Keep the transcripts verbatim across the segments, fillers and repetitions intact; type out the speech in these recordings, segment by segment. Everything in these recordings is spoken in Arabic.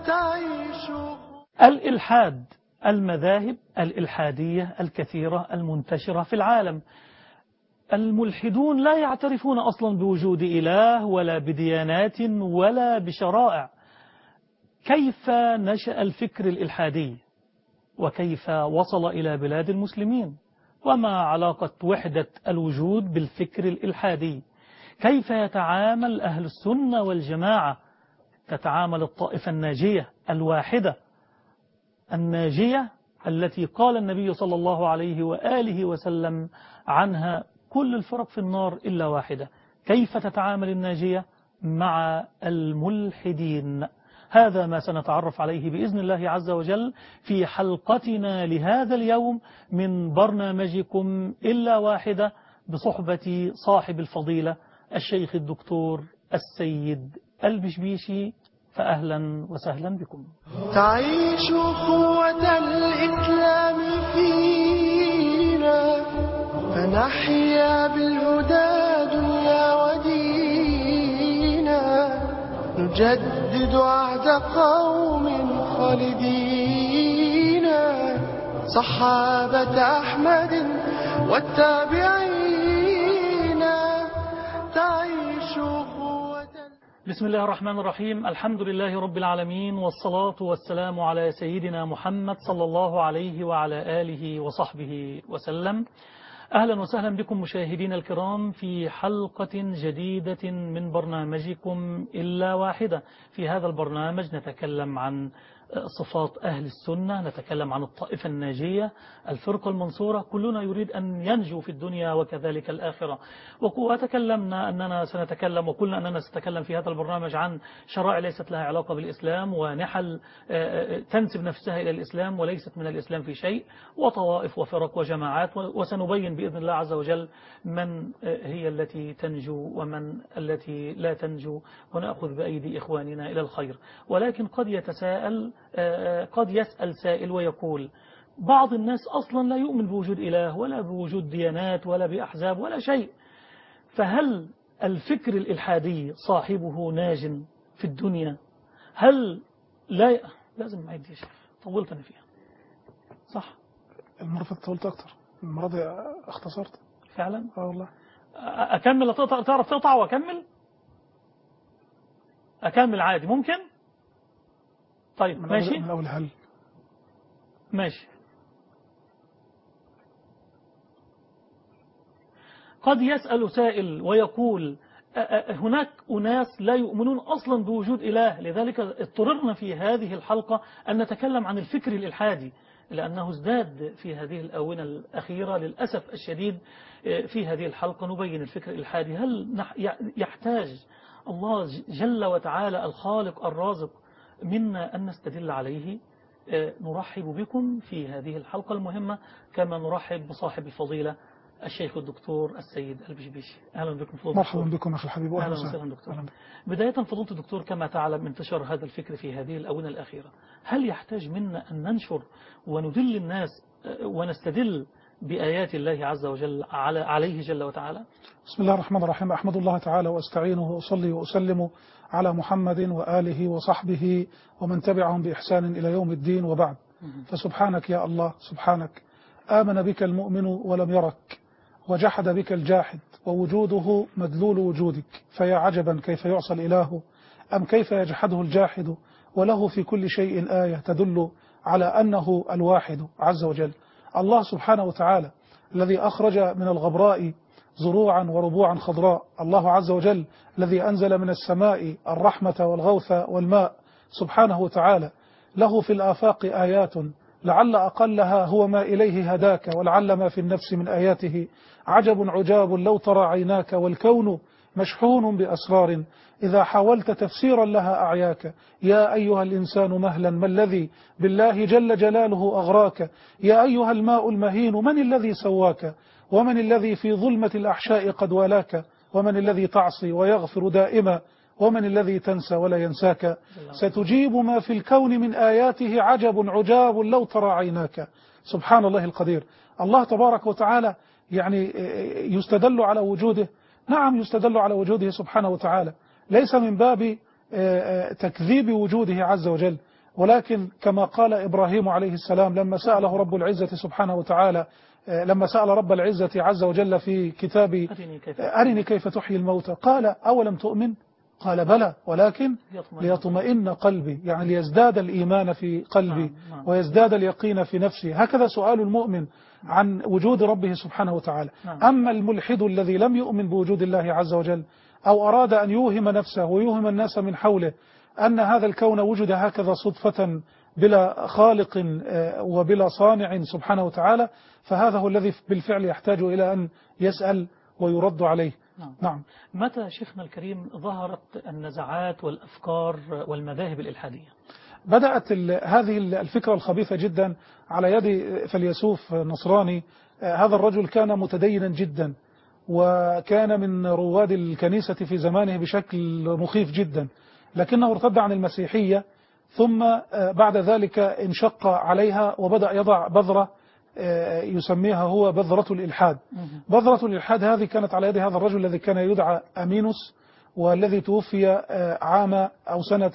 تعيش. الإلحاد، المذاهب الإلحادية الكثيرة المنتشرة في العالم. الملحدون لا يعترفون أصلا بوجود إله ولا بديانات ولا بشرائع. كيف نشأ الفكر الإلحادي وكيف وصل إلى بلاد المسلمين؟ وما علاقة وحدة الوجود بالفكر الإلحادي؟ كيف يتعامل أهل السنة والجماعة، تتعامل الطائفة الناجية الواحدة الناجية التي قال النبي صلى الله عليه وآله وسلم عنها كل الفرق في النار إلا واحدة؟ كيف تتعامل الناجية مع الملحدين؟ هذا ما سنتعرف عليه بإذن الله عز وجل في حلقتنا لهذا اليوم من برنامجكم إلا واحدة، بصحبة صاحب الفضيلة الشيخ الدكتور السيد البشبيشي. فأهلا وسهلا بكم. تعيش قوة الإسلام فينا، فنحيا بالهدى دنيا ودينا، نجدد عهد قوم خالدين، صحابة أحمد والتابعين. تعيش قوة. بسم الله الرحمن الرحيم. الحمد لله رب العالمين، والصلاة والسلام على سيدنا محمد صلى الله عليه وعلى آله وصحبه وسلم. أهلا وسهلا بكم مشاهدين الكرام في حلقة جديدة من برنامجكم إلا واحدة. في هذا البرنامج نتكلم عن صفات أهل السنة، نتكلم عن الطائفة الناجية، الفرقة المنصورة. كلنا يريد أن ينجو في الدنيا وكذلك الآخرة. وتكلمنا أننا سنتكلم وقلنا أننا سنتكلم في هذا البرنامج عن شرائع ليست لها علاقة بالإسلام، ونحل تنسب نفسها إلى الإسلام وليست من الإسلام في شيء، وطوائف وفرق وجماعات. وسنبين بإذن الله عز وجل من هي التي تنجو ومن التي لا تنجو، ونأخذ بأيدي إخواننا إلى الخير. ولكن قد يتساءل قد يسأل سائل ويقول: بعض الناس أصلا لا يؤمن بوجود إله ولا بوجود ديانات ولا بأحزاب ولا شيء، فهل الفكر الإلحادي صاحبه ناج في الدنيا؟ هل لا ي... لازم معيد يا شيخ، طولت أنا فيها صح؟ المرة اللي فاتت طولت أكتر، المرة دي اختصرت فعلا؟ اه والله. أكمل؟ تعرف تقطع وأكمل؟ أكمل عادي ممكن؟ طيب من ماشي من أول هل ماشي. قد يسأل سائل ويقول: هناك أناس لا يؤمنون أصلا بوجود إله، لذلك اضطررنا في هذه الحلقة أن نتكلم عن الفكر الإلحادي، لأنه ازداد في هذه الآونة الأخيرة للأسف الشديد. في هذه الحلقة نبين الفكر الإلحادي. هل يحتاج الله جل وتعالى الخالق الرازق منا أن نستدل عليه؟ نرحب بكم في هذه الحلقة المهمة، كما نرحب بصاحب الفضيلة الشيخ الدكتور السيد البشبيشي. أهلا بكم فضيلة. مرحبا بكم أخي الحبيب. أهلا وسهلا دكتور. بداية فضيلة الدكتور، كما تعلم انتشر هذا الفكر في هذه الآونة الأخيرة، هل يحتاج منا أن ننشر وندل الناس ونستدل بآيات الله عز وجل على عليه جل وتعالى؟ بسم الله الرحمن الرحيم. أحمد الله تعالى وأستعينه وأصلي وأسلم على محمد وآله وصحبه ومن تبعهم بإحسان إلى يوم الدين، وبعد. فسبحانك يا الله، سبحانك. آمن بك المؤمن ولم يرك، وجحد بك الجاحد، ووجوده مدلول وجودك، فيا عجبا كيف يعصى الإله أم كيف يجحده الجاحد، وله في كل شيء آية تدل على أنه الواحد عز وجل. الله سبحانه وتعالى الذي أخرج من الغبراء زروعا وربوعا خضراء، الله عز وجل الذي أنزل من السماء الرحمة والغوث والماء سبحانه وتعالى، له في الآفاق آيات لعل أقلها هو ما إليه هداك، ولعل ما في النفس من آياته عجب عجاب لو ترى عيناك، والكون مشحون بأسرار إذا حاولت تفسيرا لها أعياك. يا أيها الإنسان مهلا ما الذي بالله جل جلاله أغراك، يا أيها الماء المهين من الذي سواك، ومن الذي في ظلمة الأحشاء قد والاك، ومن الذي تعصي ويغفر دائما، ومن الذي تنسى ولا ينساك. ستجيب ما في الكون من آياته عجب عجاب لو ترى عيناك. سبحان الله القدير. الله تبارك وتعالى يعني يستدل على وجوده، نعم يستدل على وجوده سبحانه وتعالى، ليس من باب تكذيب وجوده عز وجل، ولكن كما قال إبراهيم عليه السلام لما سأله رب العزة سبحانه وتعالى، لما سأل رب العزة عز وجل في كتاب أرني كيف تحيي الموتى، قال أولم تؤمن؟ قال بلى ولكن ليطمئن قلبي، يعني ليزداد الإيمان في قلبي ويزداد اليقين في نفسي. هكذا سؤال المؤمن عن وجود ربه سبحانه وتعالى. أما الملحد الذي لم يؤمن بوجود الله عز وجل أو أراد أن يوهم نفسه ويوهم الناس من حوله أن هذا الكون وجد هكذا صدفة بلا خالق وبلا صانع سبحانه وتعالى، فهذا هو الذي بالفعل يحتاج إلى أن يسأل ويرد عليه. نعم. نعم. متى شيخنا الكريم ظهرت النزعات والأفكار والمذاهب الإلحادية؟ بدأت هذه الفكرة الخبيثة جدا على يد فيلسوف نصراني. هذا الرجل كان متدينا جدا وكان من رواد الكنيسة في زمانه بشكل مخيف جدا، لكنه ارتد عن المسيحية ثم بعد ذلك انشق عليها وبدأ يضع بذرة يسميها هو بذرة الإلحاد. بذرة الإلحاد هذه كانت على يد هذا الرجل الذي كان يدعى أمينوس، والذي توفي عام أو سنة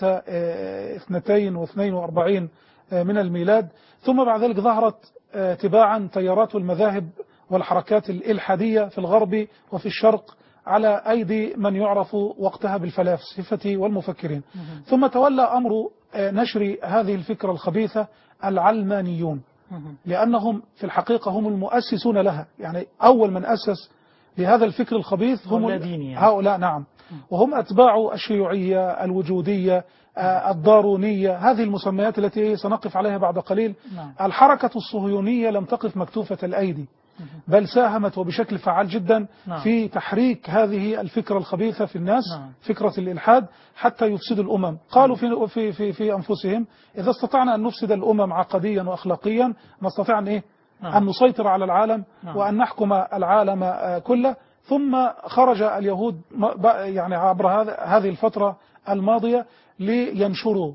اثنتين واثنين وأربعين من الميلاد. ثم بعد ذلك ظهرت تباعا تيارات المذاهب والحركات الإلحادية في الغرب وفي الشرق على أيدي من يعرف وقتها بالفلاسفة والمفكرين. ثم تولى أمر نشر هذه الفكرة الخبيثة العلمانيون، لأنهم في الحقيقة هم المؤسسون لها، يعني أول من أسس لهذا الفكر الخبيث هم هؤلاء. نعم. وهم أتباع الشيوعية الوجودية الدارونية، هذه المسميات التي سنقف عليها بعد قليل. الحركة الصهيونية لم تقف مكتوفة الأيدي، بل ساهمت وبشكل فعال جدا في تحريك هذه الفكرة الخبيثة في الناس، فكرة الإلحاد، حتى يفسدوا الأمم. قالوا في, في, في, في أنفسهم إذا استطعنا أن نفسد الأمم عقديا وأخلاقيا نستطيع أن, إيه؟ أن نسيطر على العالم وأن نحكم العالم كله. ثم خرج اليهود يعني عبر هذه الفترة الماضية لينشروا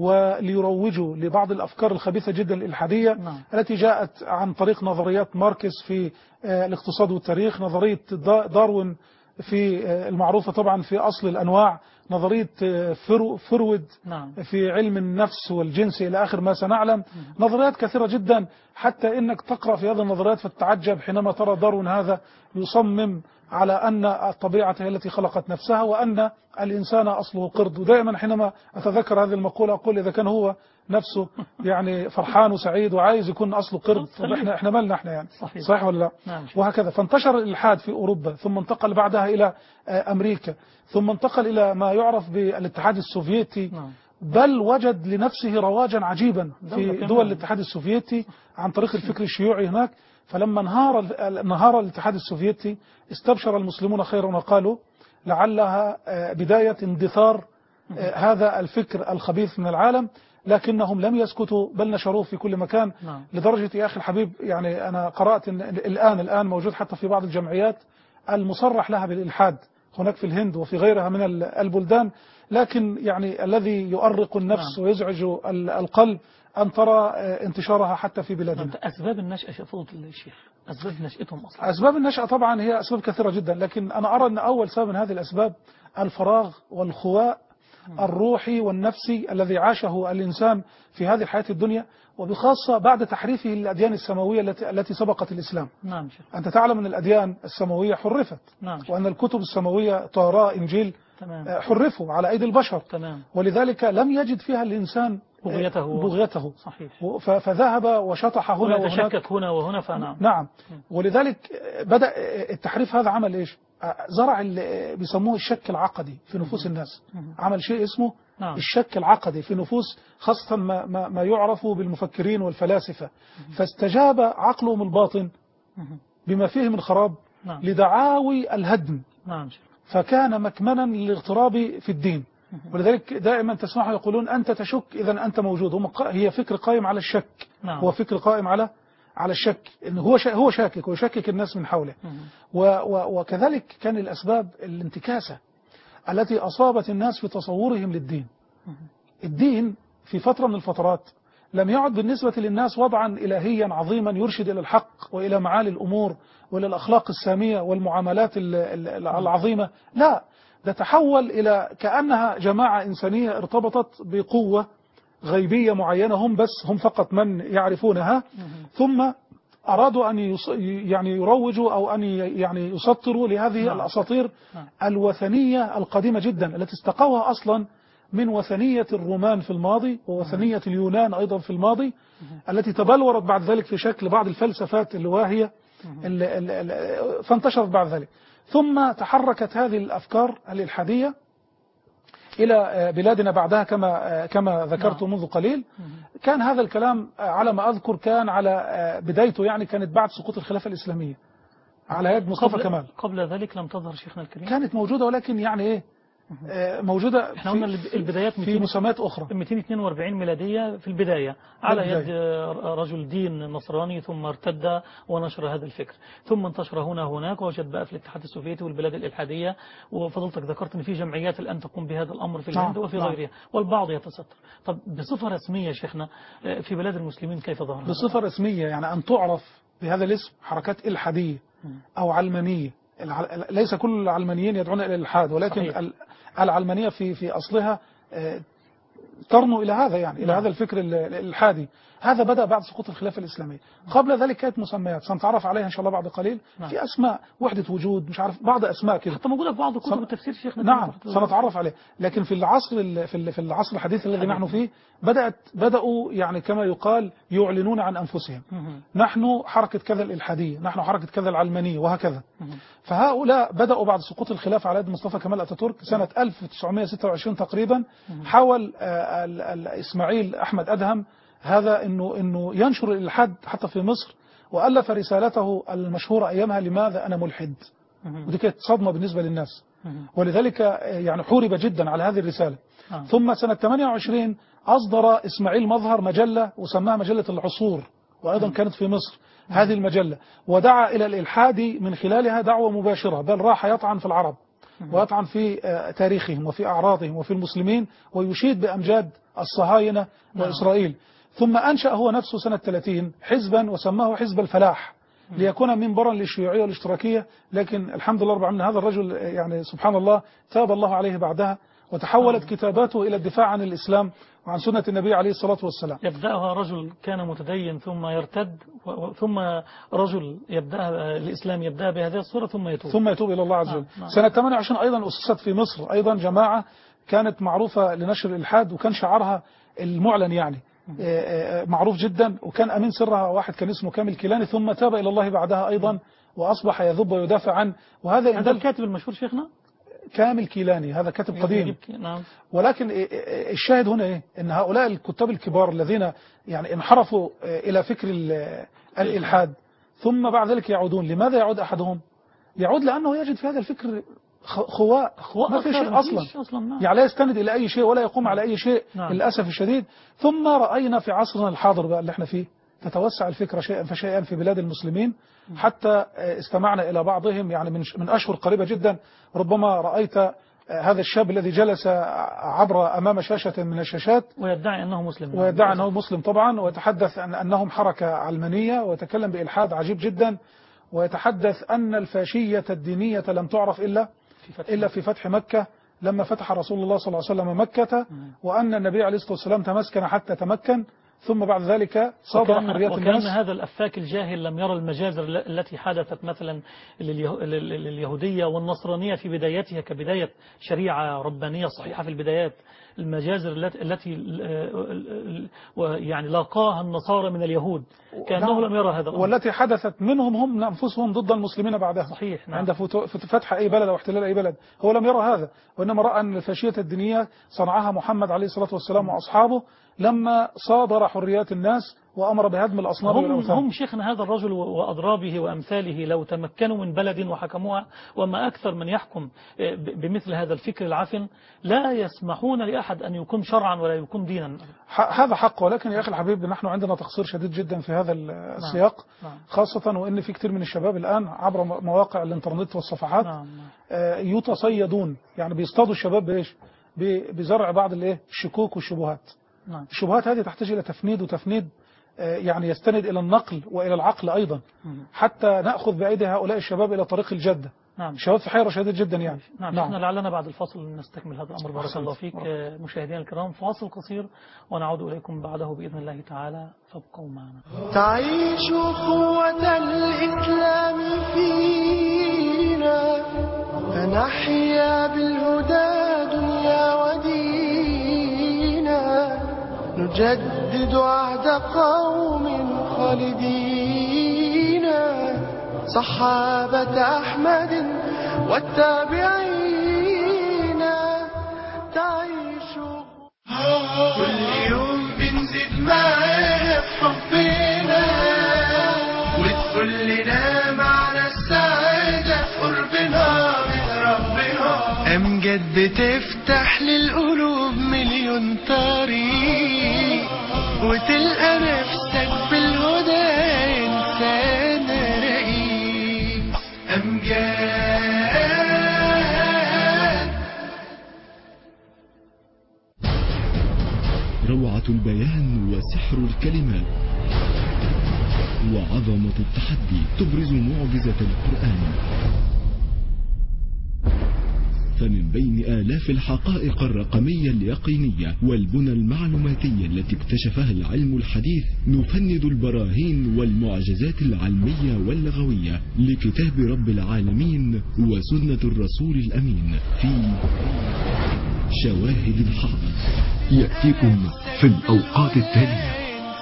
وليروجوا لبعض الأفكار الخبيثة جدا الإلحادية نعم. التي جاءت عن طريق نظريات ماركس في الاقتصاد والتاريخ، نظرية داروين في المعروفة طبعا في أصل الأنواع، نظرية فرود نعم. في علم النفس والجنس إلى آخر ما سنعلم. نظريات كثيرة جدا، حتى إنك تقرأ في هذه النظريات فتتعجب حينما ترى داروين هذا يصمم على أن الطبيعة هي التي خلقت نفسها وأن الإنسان أصله قرد. ودائما حينما أتذكر هذه المقولة أقول إذا كان هو نفسه يعني فرحان وسعيد وعايز يكون أصله قرد، طب إحنا إحنا مالنا إحنا يعني صحيح, صحيح ولا لا؟ نعم. وهكذا فانتشر الإلحاد في أوروبا، ثم انتقل بعدها إلى أمريكا، ثم انتقل إلى ما يعرف بالاتحاد السوفيتي نعم. بل وجد لنفسه رواجا عجيبا في دول الاتحاد السوفيتي عن طريق الفكر الشيوعي هناك. فلما انهار انهار الاتحاد السوفيتي استبشر المسلمون خيرا وقالوا لعلها بداية اندثار هذا الفكر الخبيث من العالم، لكنهم لم يسكتوا بل نشروه في كل مكان نعم. لدرجة يا أخي الحبيب يعني أنا قرأت إن الآن الآن موجود حتى في بعض الجمعيات المصرح لها بالإلحاد هناك في الهند وفي غيرها من البلدان، لكن يعني الذي يؤرق النفس نعم. ويزعج القلب أن ترى انتشارها حتى في بلادنا. أسباب النشأة يا فضيلة الشيخ، أسباب نشأتهم أصلا. أسباب النشأة طبعا هي أسباب كثيرة جدا، لكن أنا أرى أن أول سبب من هذه الأسباب الفراغ والخواء الروحي والنفسي الذي عاشه الإنسان في هذه الحياة الدنيا، وبخاصة بعد تحريفه للأديان السماوية التي التي سبقت الإسلام. نعم شيخ. أنت تعلم أن الأديان السماوية حرفت نعم. وأن الكتب السماوية توراة إنجيل تمام. حرفوا على أيدي البشر تمام. ولذلك لم يجد فيها الإنسان بغيته, بغيته. صحيح. فذهب وشطح هنا وهناك هنا وهنا فنعم. نعم. ولذلك بدأ التحريف هذا عمل إيش؟ زرع اللي بيسموه الشك العقدي في نفوس الناس. عمل شيء اسمه نعم. الشك العقدي في نفوس خاصة ما, ما, ما يعرف بالمفكرين والفلاسفة. فاستجاب عقلهم الباطن بما فيه من خراب نعم. لدعاوي الهدم نعم. فكان مكمنا للاغتراب في الدين. ولذلك دائما تسمعوا يقولون أنت تشك إذا أنت موجود. هم هي فكر قائم على الشك نعم. هو فكر قائم على على الشك، إن هو هو شاكك ويشكك الناس من حوله. و و وكذلك كان الأسباب الانتكاسة التي أصابت الناس في تصورهم للدين. الدين في فترة من الفترات لم يعد بالنسبة للناس وضعا إلهيا عظيما يرشد إلى الحق وإلى معالي الأمور وإلى الأخلاق السامية والمعاملات العظيمة، لا، ده تحول إلى كأنها جماعة إنسانية ارتبطت بقوة غيبية معينة هم بس هم فقط من يعرفونها، ثم أرادوا أن يص... يعني يروجوا أو أن يعني يسطروا لهذه نعم. الأساطير نعم. الوثنية القديمة جدا التي استقوها أصلا من وثنية الرومان في الماضي ووثنية اليونان أيضا في الماضي، التي تبلورت بعد ذلك في شكل بعض الفلسفات الواهية ال- ال- ال- فانتشرت بعد ذلك. ثم تحركت هذه الأفكار الإلحادية إلى بلادنا بعدها كما كما ذكرت منذ قليل. كان هذا الكلام على ما أذكر كان على بدايته، يعني كانت بعد سقوط الخلافة الإسلامية على يد مصطفى قبل كمال. قبل ذلك لم تظهر شيخنا الكريم. كانت موجودة ولكن يعني إيه آه، موجودة احنا قلنا في, البدايات في مسميات أخرى. مئتين واثنين وأربعين ميلادية في البداية على البداية. يد رجل دين نصراني، ثم ارتد ونشر هذا الفكر، ثم انتشر هنا هناك، ووجد بقى في الاتحاد السوفيتي والبلاد الإلحادية. وفضلتك ذكرت ان في جمعيات الآن تقوم بهذا الأمر في الهند نعم. وفي نعم. غيرها، والبعض يتستر. طب بصفة رسمية شيخنا في بلاد المسلمين كيف ظهر هذا؟ بصفة رسمية يعني أن تعرف بهذا الاسم حركات إلحادية أو علمانية. الع- ليس كل العلمانيين يدعون إلى الإلحاد، ولكن صحيح. ال- العلمانية في في أصلها آه، ترنو إلى هذا، يعني إلى نعم. هذا الفكر ال- الإلحادي. هذا بدأ بعد سقوط الخلافة الإسلامية. قبل ذلك كانت مسميات سنتعرف عليها إن شاء الله بعد قليل. نعم. في أسماء وحدة وجود، مش عارف بعض أسماء كده حتى موجودة في بعض كتب صن- التفسير شيخنا. نعم سنتعرف عليه. لكن في العصر ال- في ال- في العصر الحديث الذي نحن فيه بدأت بدأوا يعني كما يقال يعلنون عن أنفسهم. مهم. نحن حركة كذا الإلحادية، نحن حركة كذا العلمانية، وهكذا. مهم. فهؤلاء بدأوا بعد سقوط الخلافة على يد مصطفى كمال أتاتورك سنة ألف وتسعمائة وستة وعشرين تقريبا. حاول آه، ال- ال- إسماعيل أحمد أدهم هذا إنه إنه ينشر الإلحاد حتى في مصر، وألف رسالته المشهورة أيامها لماذا أنا ملحد. مهم. ودي كانت صدمة بالنسبة للناس، مهم. ولذلك آه، يعني حورب جدا على هذه الرسالة. آه. ثم سنة ثمانية وعشرين أصدر إسماعيل مظهر مجلة وسماها مجلة العصور، وأيضا كانت في مصر هذه المجلة، ودعا إلى الإلحاد من خلالها دعوة مباشرة، بل راح يطعن في العرب ويطعن في آه، تاريخهم وفي أعراضهم وفي المسلمين، ويشيد بأمجاد الصهاينة وإسرائيل. ثم أنشأ هو نفسه سنة ثلاثين حزبا وسماه حزب الفلاح ليكون منبرا للشيوعية والاشتراكية. لكن الحمد لله رب العالمين هذا الرجل يعني سبحان الله تاب الله عليه بعدها، وتحولت كتاباته إلى الدفاع عن الإسلام وعن سنة النبي عليه الصلاة والسلام. يبدأها رجل كان متدين ثم يرتد، و- و- ثم رجل يبدأ الإسلام يبدأ بهذه الصورة ثم يتوب. ثم يتوب إلى الله عز وجل. نعم، نعم. سنة ثمانية وعشرين أيضا أسست في مصر أيضا جماعة كانت معروفة لنشر الإلحاد، وكان شعارها المعلن يعني آه، آه، معروف جدا، وكان أمين سرها واحد كان اسمه كامل كيلاني، ثم تاب إلى الله بعدها أيضا وأصبح يذب ويدافع عنه. وهذا هذا إن دل- الكاتب المشهور شيخنا كامل كيلاني هذا كاتب قديم. نعم. ولكن الشاهد هنا إيه؟ إن هؤلاء الكتاب الكبار الذين يعني انحرفوا إلى فكر ال- الإلحاد ثم بعد ذلك يعودون. لماذا يعود أحدهم؟ يعود لأنه يجد في هذا الفكر خ- خواء خواء ما في أكثر، شيء ما فيش أصلا، أصلا. نعم. يعني لا يستند إلى أي شيء ولا يقوم على أي شيء نعم. للأسف الشديد. ثم رأينا في عصرنا الحاضر بقى اللي احنا فيه تتوسع الفكرة شيئا فشيئا في بلاد المسلمين، حتى استمعنا إلى بعضهم يعني من من أشهر قريبة جدا ربما رأيت هذا الشاب الذي جلس عبر أمام شاشة من الشاشات ويدعي أنه مسلم. ويدعي أنه مسلم طبعا، ويتحدث عن أنهم حركة علمانية، ويتكلم بإلحاد عجيب جدا، ويتحدث أن الفاشية الدينية لم تعرف إلا في فتح إلا في فتح مكة لما فتح رسول الله صلى الله عليه وسلم مكة، وأن النبي عليه الصلاة والسلام تمسكن حتى تمكن، ثم بعد ذلك صادر وكان, حريات وكان الناس. هذا الأفاك الجاهل لم يرى المجازر التي حدثت مثلا لليه- لليهودية والنصرانية في بدايتها كبداية شريعة ربانية صحيحة في البدايات. المجازر التي التي يعني لاقاها النصارى من اليهود كأنه لم يرى هذا الأمر. والتي حدثت منهم هم أنفسهم ضد المسلمين بعدها. صحيح. نعم. عند فتو- فتح أي بلد أو احتلال أي بلد هو لم يرى هذا، وإنما رأى أن الفاشية الدينية صنعها محمد عليه الصلاة والسلام وأصحابه لما صادر حريات الناس وأمر بهدم الأصنام هم, والأوثان. هم شيخنا هذا الرجل وأضرابه وأمثاله لو تمكنوا من بلد وحكموها، وما أكثر من يحكم بمثل هذا الفكر العفن، لا يسمحون لأحد أن يكون شرعا ولا يكون دينا. ح- هذا حق، ولكن يا أخي الحبيب نحن عندنا تقصير شديد جدا في هذا السياق. نعم. خاصة وإن في كثير من الشباب الآن عبر م- مواقع الإنترنت والصفحات نعم. آه، يتصيدون، يعني بيصطادوا الشباب بإيش؟ ب- بزرع بعض الإيه؟ الشكوك والشبهات. نعم. الشبهات هذه تحتاج إلى تفنيد وتفنيد آه، يعني يستند إلى النقل وإلى العقل أيضا، مم. حتى نأخذ بأيدي هؤلاء الشباب إلى طريق الجدة. نعم. الشباب في حيرة شديدة جدا يعني. نعم, نعم. احنا لعلنا بعد الفاصل نستكمل هذا الأمر. بارك الله فيك. مشاهدينا الكرام فاصل قصير ونعود إليكم بعده بإذن الله تعالى، فابقوا معنا. تعيش قوة الإسلام فينا فنحيا بالهدى دنيا ودينا، نجدد عهد قوم خالدين، صحابة أحمد والتابعين. تعيش كل يوم بنزيد معاها في حبنا، وتقولنا معنى السعادة في قربنا من ربنا. أمجد بتفتح للقلوب مليون طريق، وتلقى نفسك بالهدى إنسان رقيق. أمجاد روعة البيان وسحر الكلمات وعظمة التحدي تبرز معجزة القرآن. فمن بين آلاف الحقائق الرقمية اليقينية والبنى المعلوماتية التي اكتشفها العلم الحديث، نفند البراهين والمعجزات العلمية واللغوية لكتاب رب العالمين وسنة الرسول الأمين في شواهد الحق، يأتيكم في الأوقات التالية.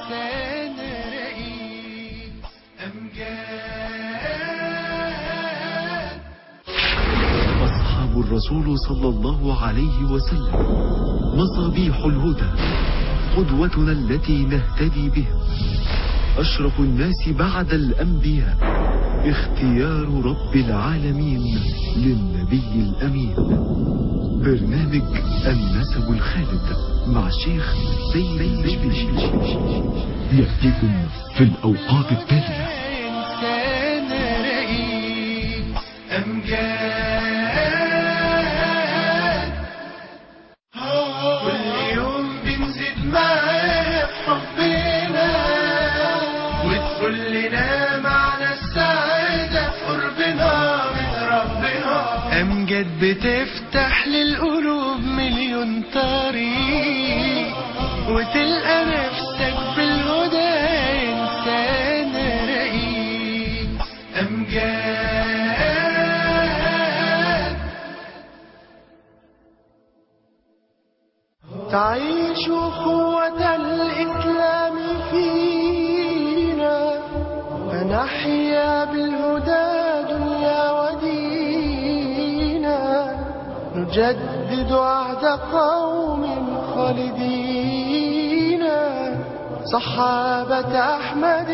أصحاب الرسول صلى الله عليه وسلم مصابيح الهدى، قدوتنا التي نهتدي بها، أشرف الناس بعد الأنبياء، اختيار رب العالمين للنبي الأمين. برنامج النسب الخالد مع الشيخ سيد البشبيشي يأتيكم في الأوقات التالية. إنسان رقيق أمجاد، كل يوم بنزيد معاها في حبنا، وتقولنا معنى السعادة في قربنا من ربنا. أمجد بتفتح للقلوب مليون طريق، وتلقى نفسك بالهدى إنسان رقيق. أمجاد تعيش قوة الإسلام فينا فنحيا بالهدى دنيا ودينا، نجدد عهد قوم خالدين، صحابة أحمد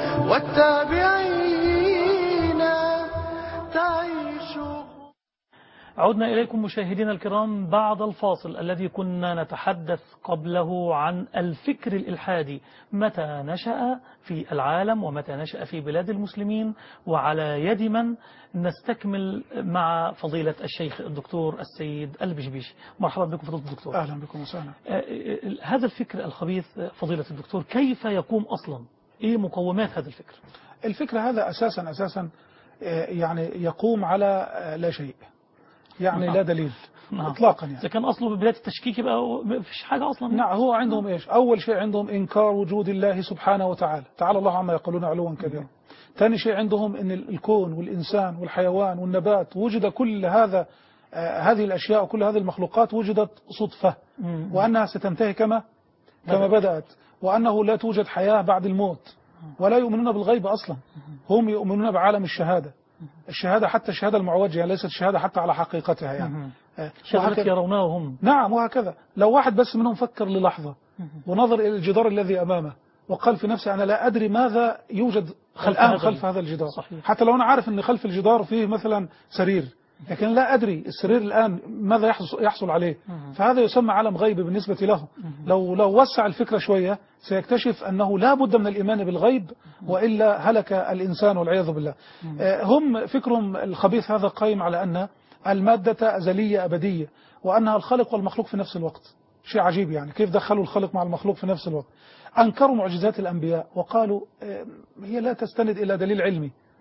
والتابعين. تعيش عدنا إليكم مشاهدينا الكرام بعد الفاصل الذي كنا نتحدث قبله عن الفكر الإلحادي، متى نشأ في العالم ومتى نشأ في بلاد المسلمين وعلى يد من. نستكمل مع فضيلة الشيخ الدكتور السيد البشبيشي. مرحبا بكم فضيلة الدكتور. أهلا بكم وسهلا. هذا الفكر الخبيث فضيلة الدكتور كيف يقوم أصلا؟ إيه مقومات هذا الفكر؟ الفكر هذا أساسا أساسا يعني يقوم على لا شيء، يعني نعم. لا دليل نعم. إطلاقا يعني. إذا كان أصله ببداية التشكيك يبقى ما فيش حاجة أصلا. نعم، هو عندهم إيش؟ أول شيء عندهم إنكار وجود الله سبحانه وتعالى، تعالى الله عما يقولون علوا كبيرا. ثاني شيء عندهم أن الكون والإنسان والحيوان والنبات وجد كل هذا آه هذه الأشياء وكل هذه المخلوقات وجدت صدفة، مم. وأنها ستنتهي كما كما بدأت، وأنه لا توجد حياة بعد الموت، ولا يؤمنون بالغيب أصلا، هم يؤمنون بعالم الشهادة. الشهادة حتى الشهادة المعوجة، يعني ليست شهادة حتى على حقيقتها يعني. شهادة يرونها هم. نعم، وهكذا. لو واحد بس منهم فكر للحظة ونظر إلى الجدار الذي أمامه وقال في نفسه أنا لا أدري ماذا يوجد خلف الآن هذا خلف هذا الجدار. صحيح. حتى لو أنا عارف أن خلف الجدار فيه مثلا سرير، لكن لا أدري السرير الآن ماذا يحصل, يحصل عليه. فهذا يسمى عالم غيب بالنسبة له. لو لو وسع الفكرة شوية سيكتشف أنه لا بد من الإيمان بالغيب، وإلا هلك الإنسان والعياذ بالله. هم فكرهم الخبيث هذا قائم على أن المادة أزلية أبدية، وأنها الخالق والمخلوق في نفس الوقت. شيء عجيب يعني، كيف دخلوا الخالق مع المخلوق في نفس الوقت؟ أنكروا معجزات الأنبياء وقالوا هي لا تستند إلى دليل علمي،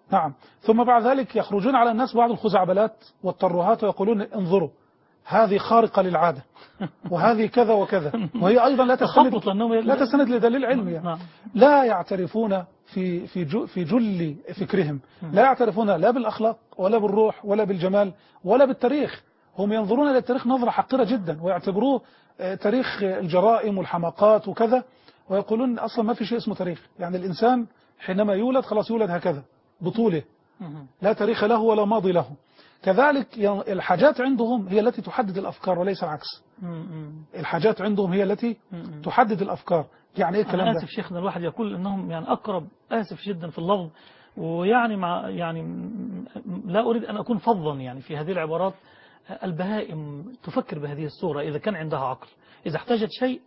نعم. ثم بعد ذلك يخرجون على الناس بعض الخزعبلات والترهات ويقولون انظروا هذه خارقة للعادة وهذه كذا وكذا، وهي أيضا لا تستند لا تستند لدليل علمي يعني. لا يعترفون في في في جل فكرهم، لا يعترفون لا بالأخلاق ولا بالروح ولا بالجمال ولا بالتاريخ. هم ينظرون إلى التاريخ نظرة حقيرة جدا ويعتبروه تاريخ الجرائم والحماقات وكذا، ويقولون أصلا ما في شيء اسمه تاريخ. يعني الإنسان حينما يولد خلاص يولد هكذا بطوله، لا تاريخ له ولا ماضي له. كذلك الحاجات عندهم هي التي تحدد الأفكار وليس العكس. الحاجات عندهم هي التي تحدد الأفكار. يعني إيه الكلام ده؟ آسف شيخنا، الواحد يقول إنهم يعني أقرب، آسف جدا في اللفظ، ويعني مع يعني لا أريد أن أكون فظا يعني في هذه العبارات. البهائم تفكر بهذه الصورة إذا كان عندها عقل، إذا احتاجت شيء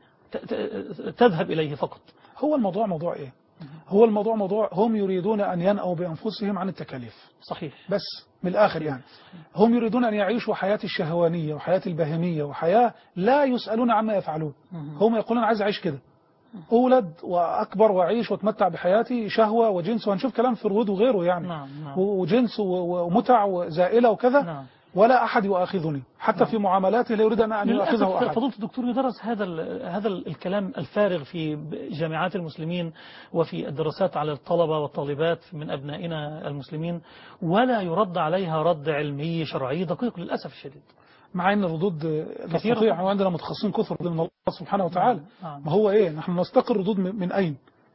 تذهب إليه فقط. هو الموضوع موضوع إيه؟ هو الموضوع موضوع هم يريدون أن ينأوا بأنفسهم عن التكاليف. صحيح. بس من الآخر يعني هم يريدون أن يعيشوا حياة الشهوانية وحياة البهيمية وحياة لا يسألون عما يفعلون. هم يقولون عايز أعيش كده، أولد وأكبر وأعيش وأتمتع بحياتي شهوة وجنس، وهنشوف كلام في الرود وغيره يعني. نعم نعم. وجنس ومتع وزائلة وكذا. نعم. ولا أحد يؤاخذني حتى في معاملاته لا يريد أن يؤاخذه أحد. فضيلة الدكتور يدرس هذا هذا الكلام الفارغ في جامعات المسلمين وفي الدراسات على الطلبة والطالبات من أبنائنا المسلمين، ولا يرد عليها رد علمي شرعي دقيق للأسف الشديد، مع أن الردود كثيرة وعندنا متخصصين كثر من الله سبحانه وتعالى. ما هو إيه، نحن نستقر الردود من أين؟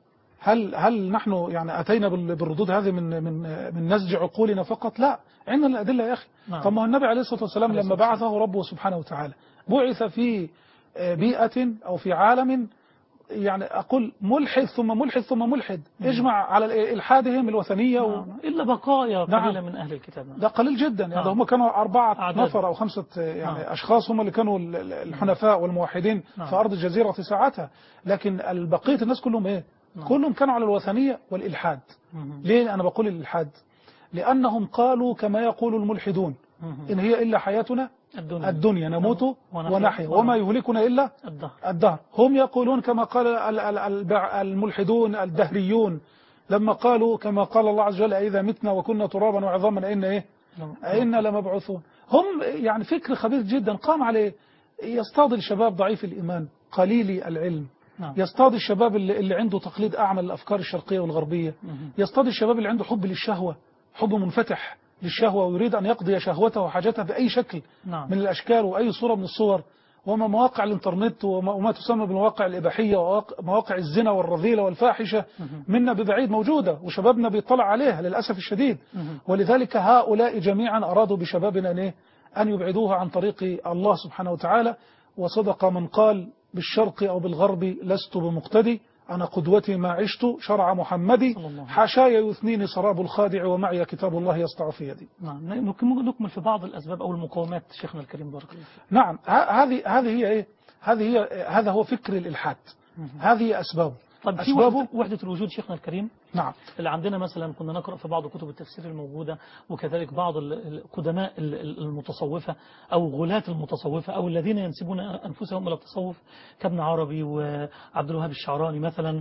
هل هل نحن يعني أتينا بالردود هذه من من من نسج عقولنا فقط؟ لا، عندنا الأدلة يا أخي. طب ما هو النبي عليه الصلاة والسلام لما بعثه ربه سبحانه وتعالى بعث في بيئة أو في عالم يعني أقول ملحد ثم ملحد ثم ملحد، اجمع على إلحادهم الوثنية و... نعم. إلا بقايا قليلة نعم. من أهل الكتاب. ده قليل جدا يعني. نعم. هم كانوا أربعة عدد. نفر أو خمسة يعني نعم. أشخاص هم اللي كانوا الحنفاء والموحدين نعم. في أرض الجزيرة ساعتها، لكن البقية الناس كلهم إيه؟ نعم. كلهم كانوا على الوثنية والإلحاد. مم. ليه أنا بقول الإلحاد؟ لأنهم قالوا كما يقول الملحدون مم. إن هي إلا حياتنا الدنيا, الدنيا نموت ونحيا وما يهلكنا إلا الدهر. الدهر. هم يقولون كما قال الملحدون الدهريون لما قالوا كما قال الله عز وجل إذا متنا وكنا ترابا وعظاما أئنا إيه أئنا لمبعوثون. هم يعني فكر خبيث جدا قام عليه يصطاد الشباب ضعيف الإيمان قليل العلم، يصطاد الشباب اللي, اللي عنده تقليد أعمى للأفكار الشرقية والغربية، يصطاد الشباب اللي عنده حب للشهوة، حب منفتح للشهوة ويريد أن يقضي شهوته وحاجته بأي شكل نعم. من الأشكال وأي صورة من الصور. وما مواقع الانترنت وما, وما تسمى بالمواقع الإباحية ومواقع الزنا والرذيلة والفاحشة منا ببعيد موجودة وشبابنا بيطلع عليها للأسف الشديد. ولذلك هؤلاء جميعا أرادوا بشبابنا أن, أن يبعدوها عن طريق الله سبحانه وتعالى. وصدق من قال بالشرق أو بالغرب لست بمقتدي، أنا قدوتي ما عشت شرع محمدي، حاشاي يثنيني سراب الخادع ومعي كتاب الله يسطع في يدي. نعم. ممكن نكمل في بعض الأسباب أو المقاومات شيخنا الكريم بارك الله فيك. نعم. هذه هذه هي إيه؟ هذه هي هذا هو فكر الإلحاد. هذه أسبابه. طيب في وحدة, وحدة الوجود شيخنا الكريم نعم اللي عندنا مثلا كنا نقرأ في بعض كتب التفسير الموجودة وكذلك بعض القدماء المتصوفة أو غلاة المتصوفة أو الذين ينسبون أنفسهم إلى التصوف كابن عربي وعبد الوهاب الشعراني مثلا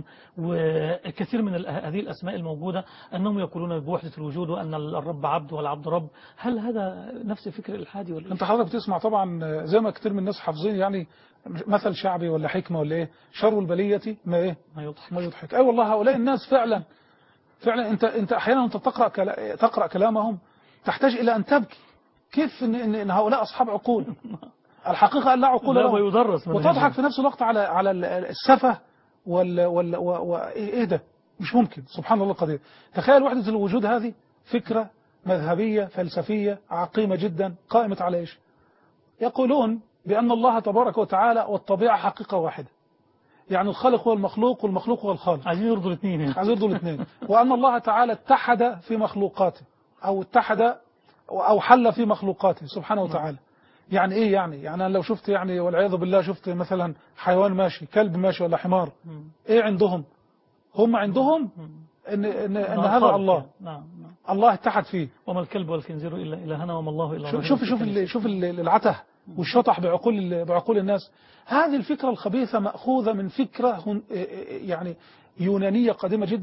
وكثير من هذه الأسماء الموجودة أنهم يقولون بوحدة الوجود وأن الرب عبد والعبد رب. هل هذا نفس الفكر الإلحادي ولا أنت حضرتك بتسمع طبعا زي ما كثير من الناس حافظين يعني مثل شعبي ولا حكمة ولا ايه شر البلية ما ايه ما يضحك ما يضحك. اي أيوة والله هؤلاء الناس فعلا فعلا انت انت احيانا انت تقرأ كلا تقرأ كلامهم تحتاج الى ان تبكي. كيف ان, إن, إن هؤلاء اصحاب عقول الحقيقة لا عقول لهم وتضحك في نفس الوقت على على السفه وال وال وايه ده مش ممكن. سبحان الله القدير. تخيل وحدة الوجود هذه فكرة مذهبية فلسفية عقيمة جدا قائمة على ايش؟ يقولون بأن الله تبارك وتعالى والطبيعة حقيقة واحدة. يعني الخالق هو المخلوق والمخلوق هو الخالق. عايزين يرضوا الاثنين يعني. عايزين يرضوا الاثنين. وأن الله تعالى اتحد في مخلوقاته أو اتحد أو حل في مخلوقاته سبحانه وتعالى. يعني إيه يعني؟ يعني أنا لو شفت يعني والعياذ بالله شفت مثلا حيوان ماشي كلب ماشي ولا حمار إيه عندهم؟ هم عندهم إن إن, إن هذا الله. نعم. الله اتحد فيه. وما الكلب والخنزير إلا إلهنا وما الله إلا شوف شوف شوف شوف العته والشطح بعقول بعقول الناس. هذه الفكرة الخبيثة مأخوذة من فكرة يعني يونانية قديمة جدا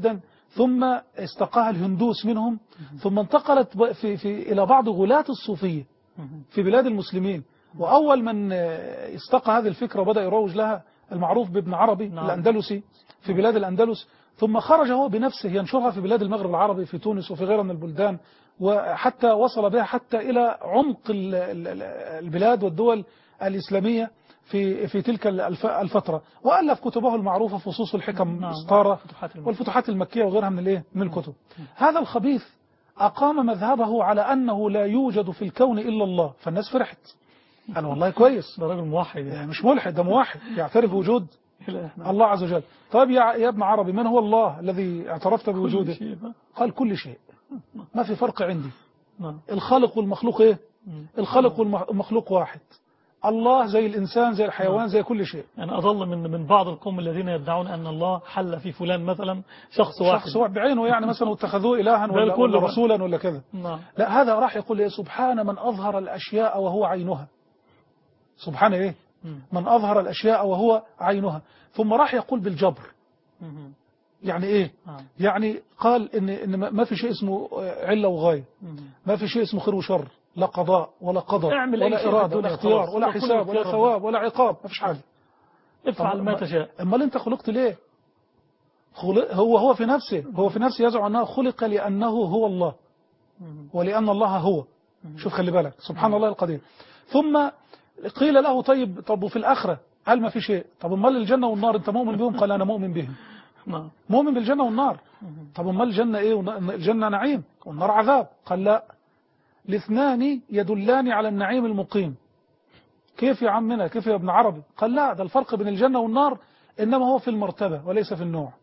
ثم استقاها الهندوس منهم، ثم انتقلت في في إلى بعض غلاة الصوفية في بلاد المسلمين. وأول من استقى هذه الفكرة وبدأ يروج لها المعروف بابن عربي نعم. الأندلسي في بلاد الأندلس، ثم خرج هو بنفسه ينشرها في بلاد المغرب العربي في تونس وفي غيرها من البلدان، وحتى وصل بها حتى إلى عمق البلاد والدول الإسلامية في في تلك الفترة، وألف كتبه المعروفة فصوص الحكم السطارة والفتوحات المكية وغيرها من الايه من الكتب. هذا الخبيث أقام مذهبه على أنه لا يوجد في الكون إلا الله، فالناس فرحت، قال والله كويس، ده راجل موحد يعني مش ملحد، ده موحد يعترف بوجود الله عز وجل. طيب يا يا ابن عربي، من هو الله الذي اعترفت بوجوده؟ قال كل شيء، ما في فرق عندي، الخالق والمخلوق ايه؟ الخالق والمخلوق واحد، الله زي الإنسان زي الحيوان زي كل شيء. يعني أضل من من بعض القوم الذين يدعون أن الله حل في فلان مثلا شخص واحد شخص واحد بعينه، يعني مثلا واتخذوه إلها ولا, ولا رسولا ولا كذا. لا، هذا راح يقول إيه؟ سبحان من أظهر الأشياء وهو عينها. سبحان إيه؟ من أظهر الأشياء وهو عينها. ثم راح يقول بالجبر. يعني إيه؟ يعني قال إن إن ما في شيء اسمه علة وغاية، ما في شيء اسمه خير وشر، لا قضاء ولا قضاء ولا إرادة ولا اختيار ولا حساب ولا ثواب ولا عقاب، ما فيش حاجة، افعل ما تشاء. أمال أنت خلقت ليه؟ خلق هو هو في نفسه هو في نفسه يزعم أنه خلق لأنه هو الله ولأن الله هو. شوف خلي بالك، سبحان الله القدير. ثم قيل له طيب طب وفي الآخرة هل ما في شيء؟ طب أمال الجنة والنار أنت مؤمن بهم؟ قال أنا مؤمن بهم، مؤمن بالجنة والنار. طب أمال الجنة إيه؟ الجنة نعيم والنار عذاب. قال لا، الاثنان يدلان على النعيم المقيم. كيف يا عمنا، كيف يا ابن عربي؟ قال لا، ده الفرق بين الجنة والنار إنما هو في المرتبة وليس في النوع.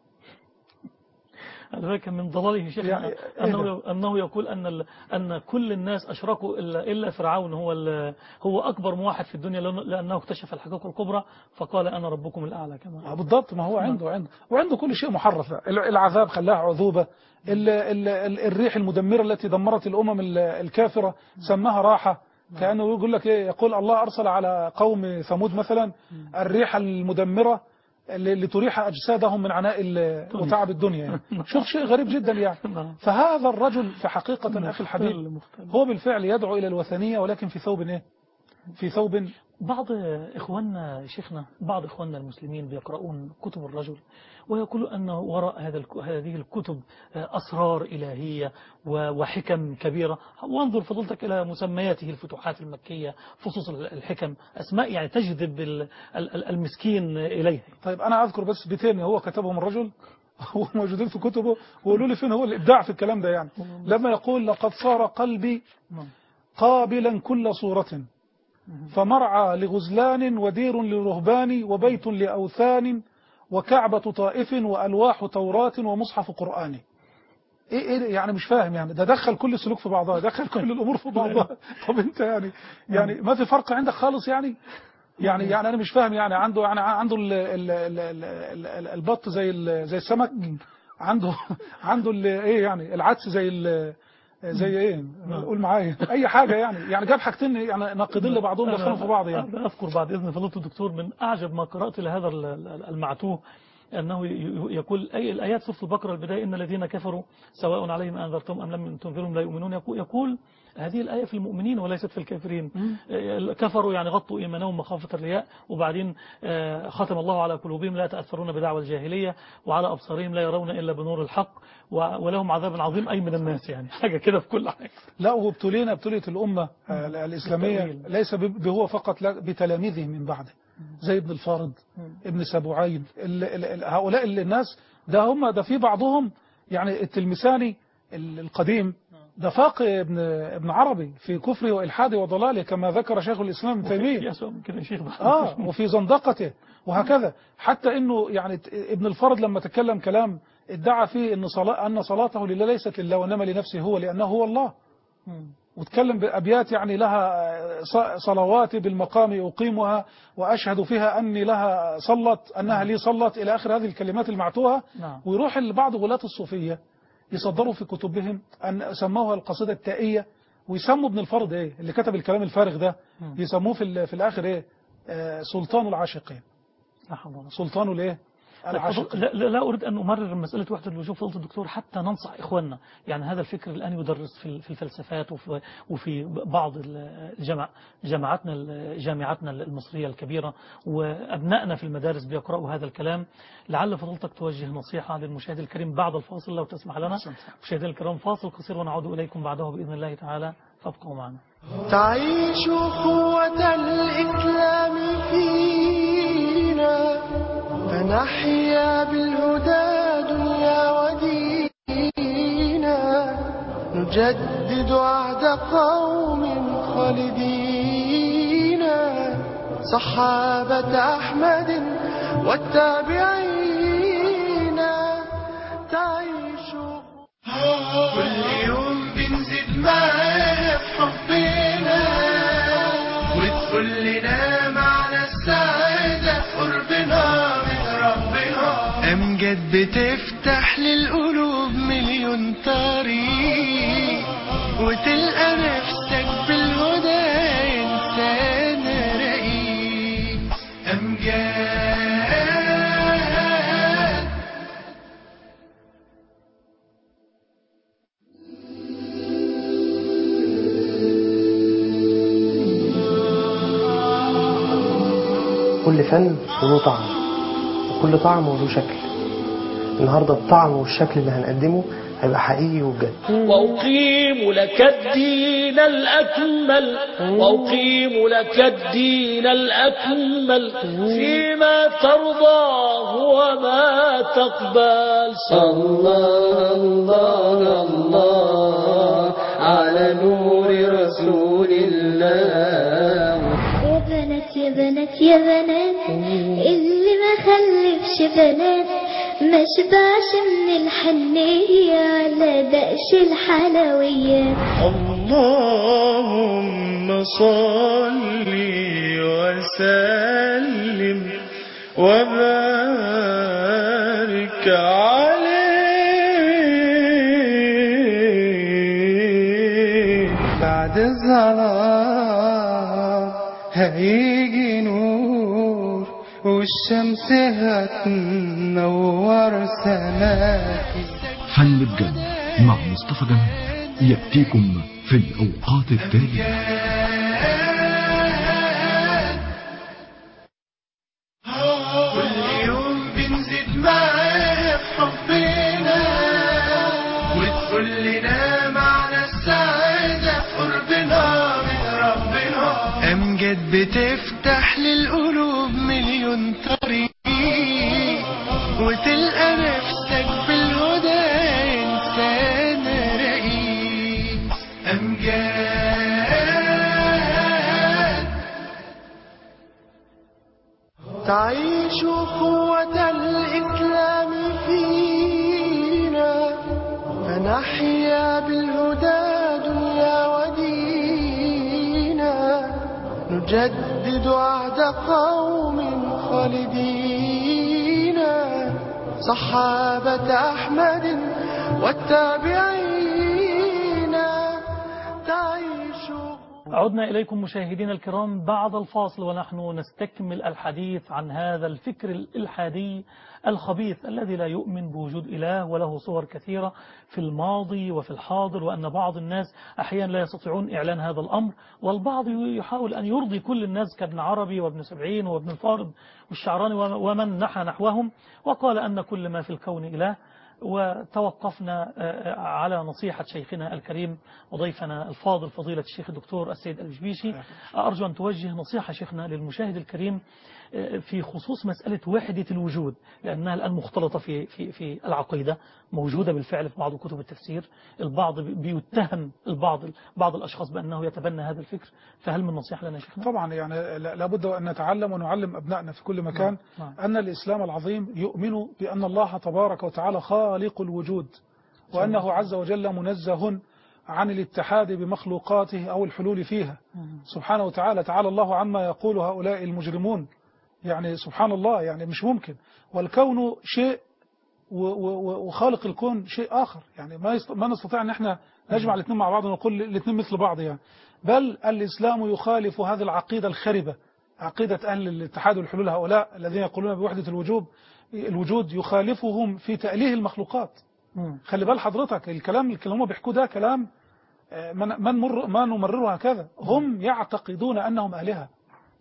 هذا من ضلاله شيخ يعني أنه, أنه يقول أن أن كل الناس أشركوا إلا, إلا فرعون هو هو أكبر موحد في الدنيا لأنه اكتشف الحقيقة الكبرى فقال أنا ربكم الأعلى كما. بالضبط، ما هو عنده عنده وعنده كل شيء محرف. العذاب خلاها عذوبة، ال ال ال الريح المدمرة التي دمرت الأمم الكافرة سماها راحة. كأنه يقول لك إيه، يقول الله أرسل على قوم ثمود مثلا الريح المدمرة لتريح أجسادهم من عناء وتعب الدنيا يعني. شوف شيء غريب جدا يعني. فهذا الرجل في حقيقة أخي الحبيب هو بالفعل يدعو إلى الوثنية، ولكن في ثوب إيه؟ في ثوب. بعض إخواننا شيخنا بعض إخواننا المسلمين بيقرؤون كتب الرجل ويقولوا أن وراء هذا هذه الكتب أسرار إلهية وحكم كبيرة. وانظر فضلتك إلى مسمياته، الفتوحات المكية، فصوص الحكم، أسماء يعني تجذب المسكين إليها. طيب أنا أذكر بس بيتين هو كتبهم الرجل هو موجودين في كتبه، وقولوا لي فين هو الإبداع في الكلام ده يعني. لما يقول لقد صار قلبي قابلا كل صورة، فمرعى لغزلان ودير للرهبان وبيت لأوثان وكعبة طائف وألواح توراة ومصحف قرآن. إيه إيه يعني مش فاهم يعني، ده دخل كل السلوك في بعضها، دخل كل الأمور في بعضها. طب أنت يعني يعني ما في فرق عندك خالص يعني يعني يعني أنا مش فاهم يعني. عنده يعني عنده ال ال ال ال البط زي زي السمك، عنده عنده إيه يعني العدس زي زي ايه قول معايا اي حاجه يعني يعني جاب حاجتين يعني ناقضين لبعضهم دخلوا في بعض يعني. أنا اذكر بعد اذن فضيله الدكتور من اعجب ما قرات لهذا المعتوه انه يقول اي الايات سوره البقره البدايه ان الذين كفروا سواء عليهم انذرتم ام لم تنذرهم لا يؤمنون. يقول هذه الآية في المؤمنين وليست في الكافرين. كفروا يعني غطوا إيمانهم مخافة الرياء، وبعدين ختم الله على قلوبهم لا يتأثرون بدعوى الجاهلية وعلى أبصارهم لا يرون إلا بنور الحق ولهم عذاب عظيم أي من الناس يعني. حاجة كده في كل حاجة. لا وابتلينا ابتليت الأمة الإسلامية ليس بهو فقط لا بتلاميذه من بعده زي ابن الفارض ابن سبوعين. هؤلاء الناس ده هم ده في بعضهم يعني التلمساني القديم ده فاق ابن ابن عربي في كفره وإلحاده وضلاله كما ذكر شيخ الإسلام ابن تيمية. آه وفي زندقته وهكذا، حتى إنه يعني ابن الفرد لما تكلم كلام ادعى فيه إن صلاة أن صلاته لله ليست لله وإنما لنفسه هو لأنه هو الله. وتكلم بأبيات يعني لها صلواتي بالمقام أقيمها وأشهد فيها أني لها صلت أنها لي صلت إلى آخر هذه الكلمات المعتوهة. ويروح لبعض غلاة الصوفية يصدروا في كتبهم أن سموها القصيدة التائية، ويسموا ابن الفرد إيه اللي كتب الكلام الفارغ ده يسموه في في الآخر إيه آه سلطان العاشقين. سلطان الإيه العاشقين. لا, لا أريد أن أمرر مسألة وحدة الوجود فضيلة الدكتور حتى ننصح إخواننا. يعني هذا الفكر الآن يدرس في في الفلسفات وفي, وفي بعض الجامع جامعاتنا جامعاتنا المصرية الكبيرة، وأبنائنا في المدارس بيقرأوا هذا الكلام. لعل فضيلتك توجه نصيحة للمشاهد الكريم بعد الفاصل لو تسمح لنا. مشاهدينا الكرام فاصل قصير ونعود إليكم بعده بإذن الله تعالى، فابقوا معنا. تعيش قوة الإسلام فينا فنحيا بالهدى دنيا ودينا، نجدد عهد قوم خالدين صحابة أحمد والتابعين. تعيش كل يوم بنزيد معاها في حبنا، وتقولنا معنى السعادة قربنا من ربنا. أمجد بتفتح للقلوب مليون طريق، وتلقى نفسك بالهدى إنسان رقيق. أمجد كل فن وله طعم، وكل طعم وله شكل. النهارده الطعم والشكل اللي هنقدمه هيبقى حقيقي وبجد. وأقيم لك الدين الأكمل، وأقيم لك الدين الأكمل فيما ترضاه وما تقبل. الله الله الله على نور رسول الله. يا بنات يا بنات يا بنات، اللي ما خلفش بنات ما شبعش من الحنية على دقش الحلويات. اللهم صل وسلم وبارك عليه. بعد الظلام هيجي نور، والشمس هتنور سماكي. فن بجد مع مصطفى جمال يأتيكم في الأوقات التالية. كل يوم بنزيد معاها في حبنا، وتقولنا معنى السعادة قربنا من ربنا. أمجد بتفتح للقلوب مليون طريق، وتلقى نفسك بالهدى إنسان رقيق. أمجاد تعيش قوة الإسلام فينا فنحيا بالهدى دنيا ودينا، نجدد عهد قوم خالدين صحابة أحمد والتابعين. تعيش. عدنا إليكم مشاهدينا الكرام بعد الفاصل، ونحن نستكمل الحديث عن هذا الفكر الإلحادي الخبيث الذي لا يؤمن بوجود إله، وله صور كثيرة في الماضي وفي الحاضر، وأن بعض الناس أحيانا لا يستطيعون إعلان هذا الأمر، والبعض يحاول أن يرضي كل الناس كابن عربي وابن سبعين وابن الفارض والشعراني ومن نحى نحوهم، وقال أن كل ما في الكون إله. وتوقفنا على نصيحة شيخنا الكريم وضيفنا الفاضل فضيلة الشيخ الدكتور السيد البشبيشي. أرجو أن توجه نصيحة شيخنا للمشاهد الكريم في خصوص مسألة وحدة الوجود، لأنها الآن مختلطة في في في العقيدة، موجودة بالفعل في بعض كتب التفسير. البعض بيتهم البعض بعض الأشخاص بأنه يتبنى هذا الفكر، فهل من نصيحة لنا شيخنا؟ طبعا يعني لابد أن نتعلم ونعلم أبنائنا في كل مكان نعم. أن الإسلام العظيم يؤمن بأن الله تبارك وتعالى خالق الوجود، وأنه عز وجل منزه عن الاتحاد بمخلوقاته أو الحلول فيها سبحانه وتعالى. تعالى الله عما يقول هؤلاء المجرمون، يعني سبحان الله، يعني مش ممكن. والكون شيء وخالق الكون شيء آخر، يعني ما ما نستطيع أن احنا نجمع الاثنين مع بعض ونقول الاثنين مثل بعض يعني. بل الإسلام يخالف هذه العقيدة الخربة عقيدة أهل الاتحاد والحلول هؤلاء الذين يقولون بوحدة الوجود الوجود يخالفهم في تأليه المخلوقات. مم. خلي بال حضرتك، الكلام اللي هم بيحكوا ده كلام من من مر ما نمرره هكذا. هم يعتقدون أنهم آلهة.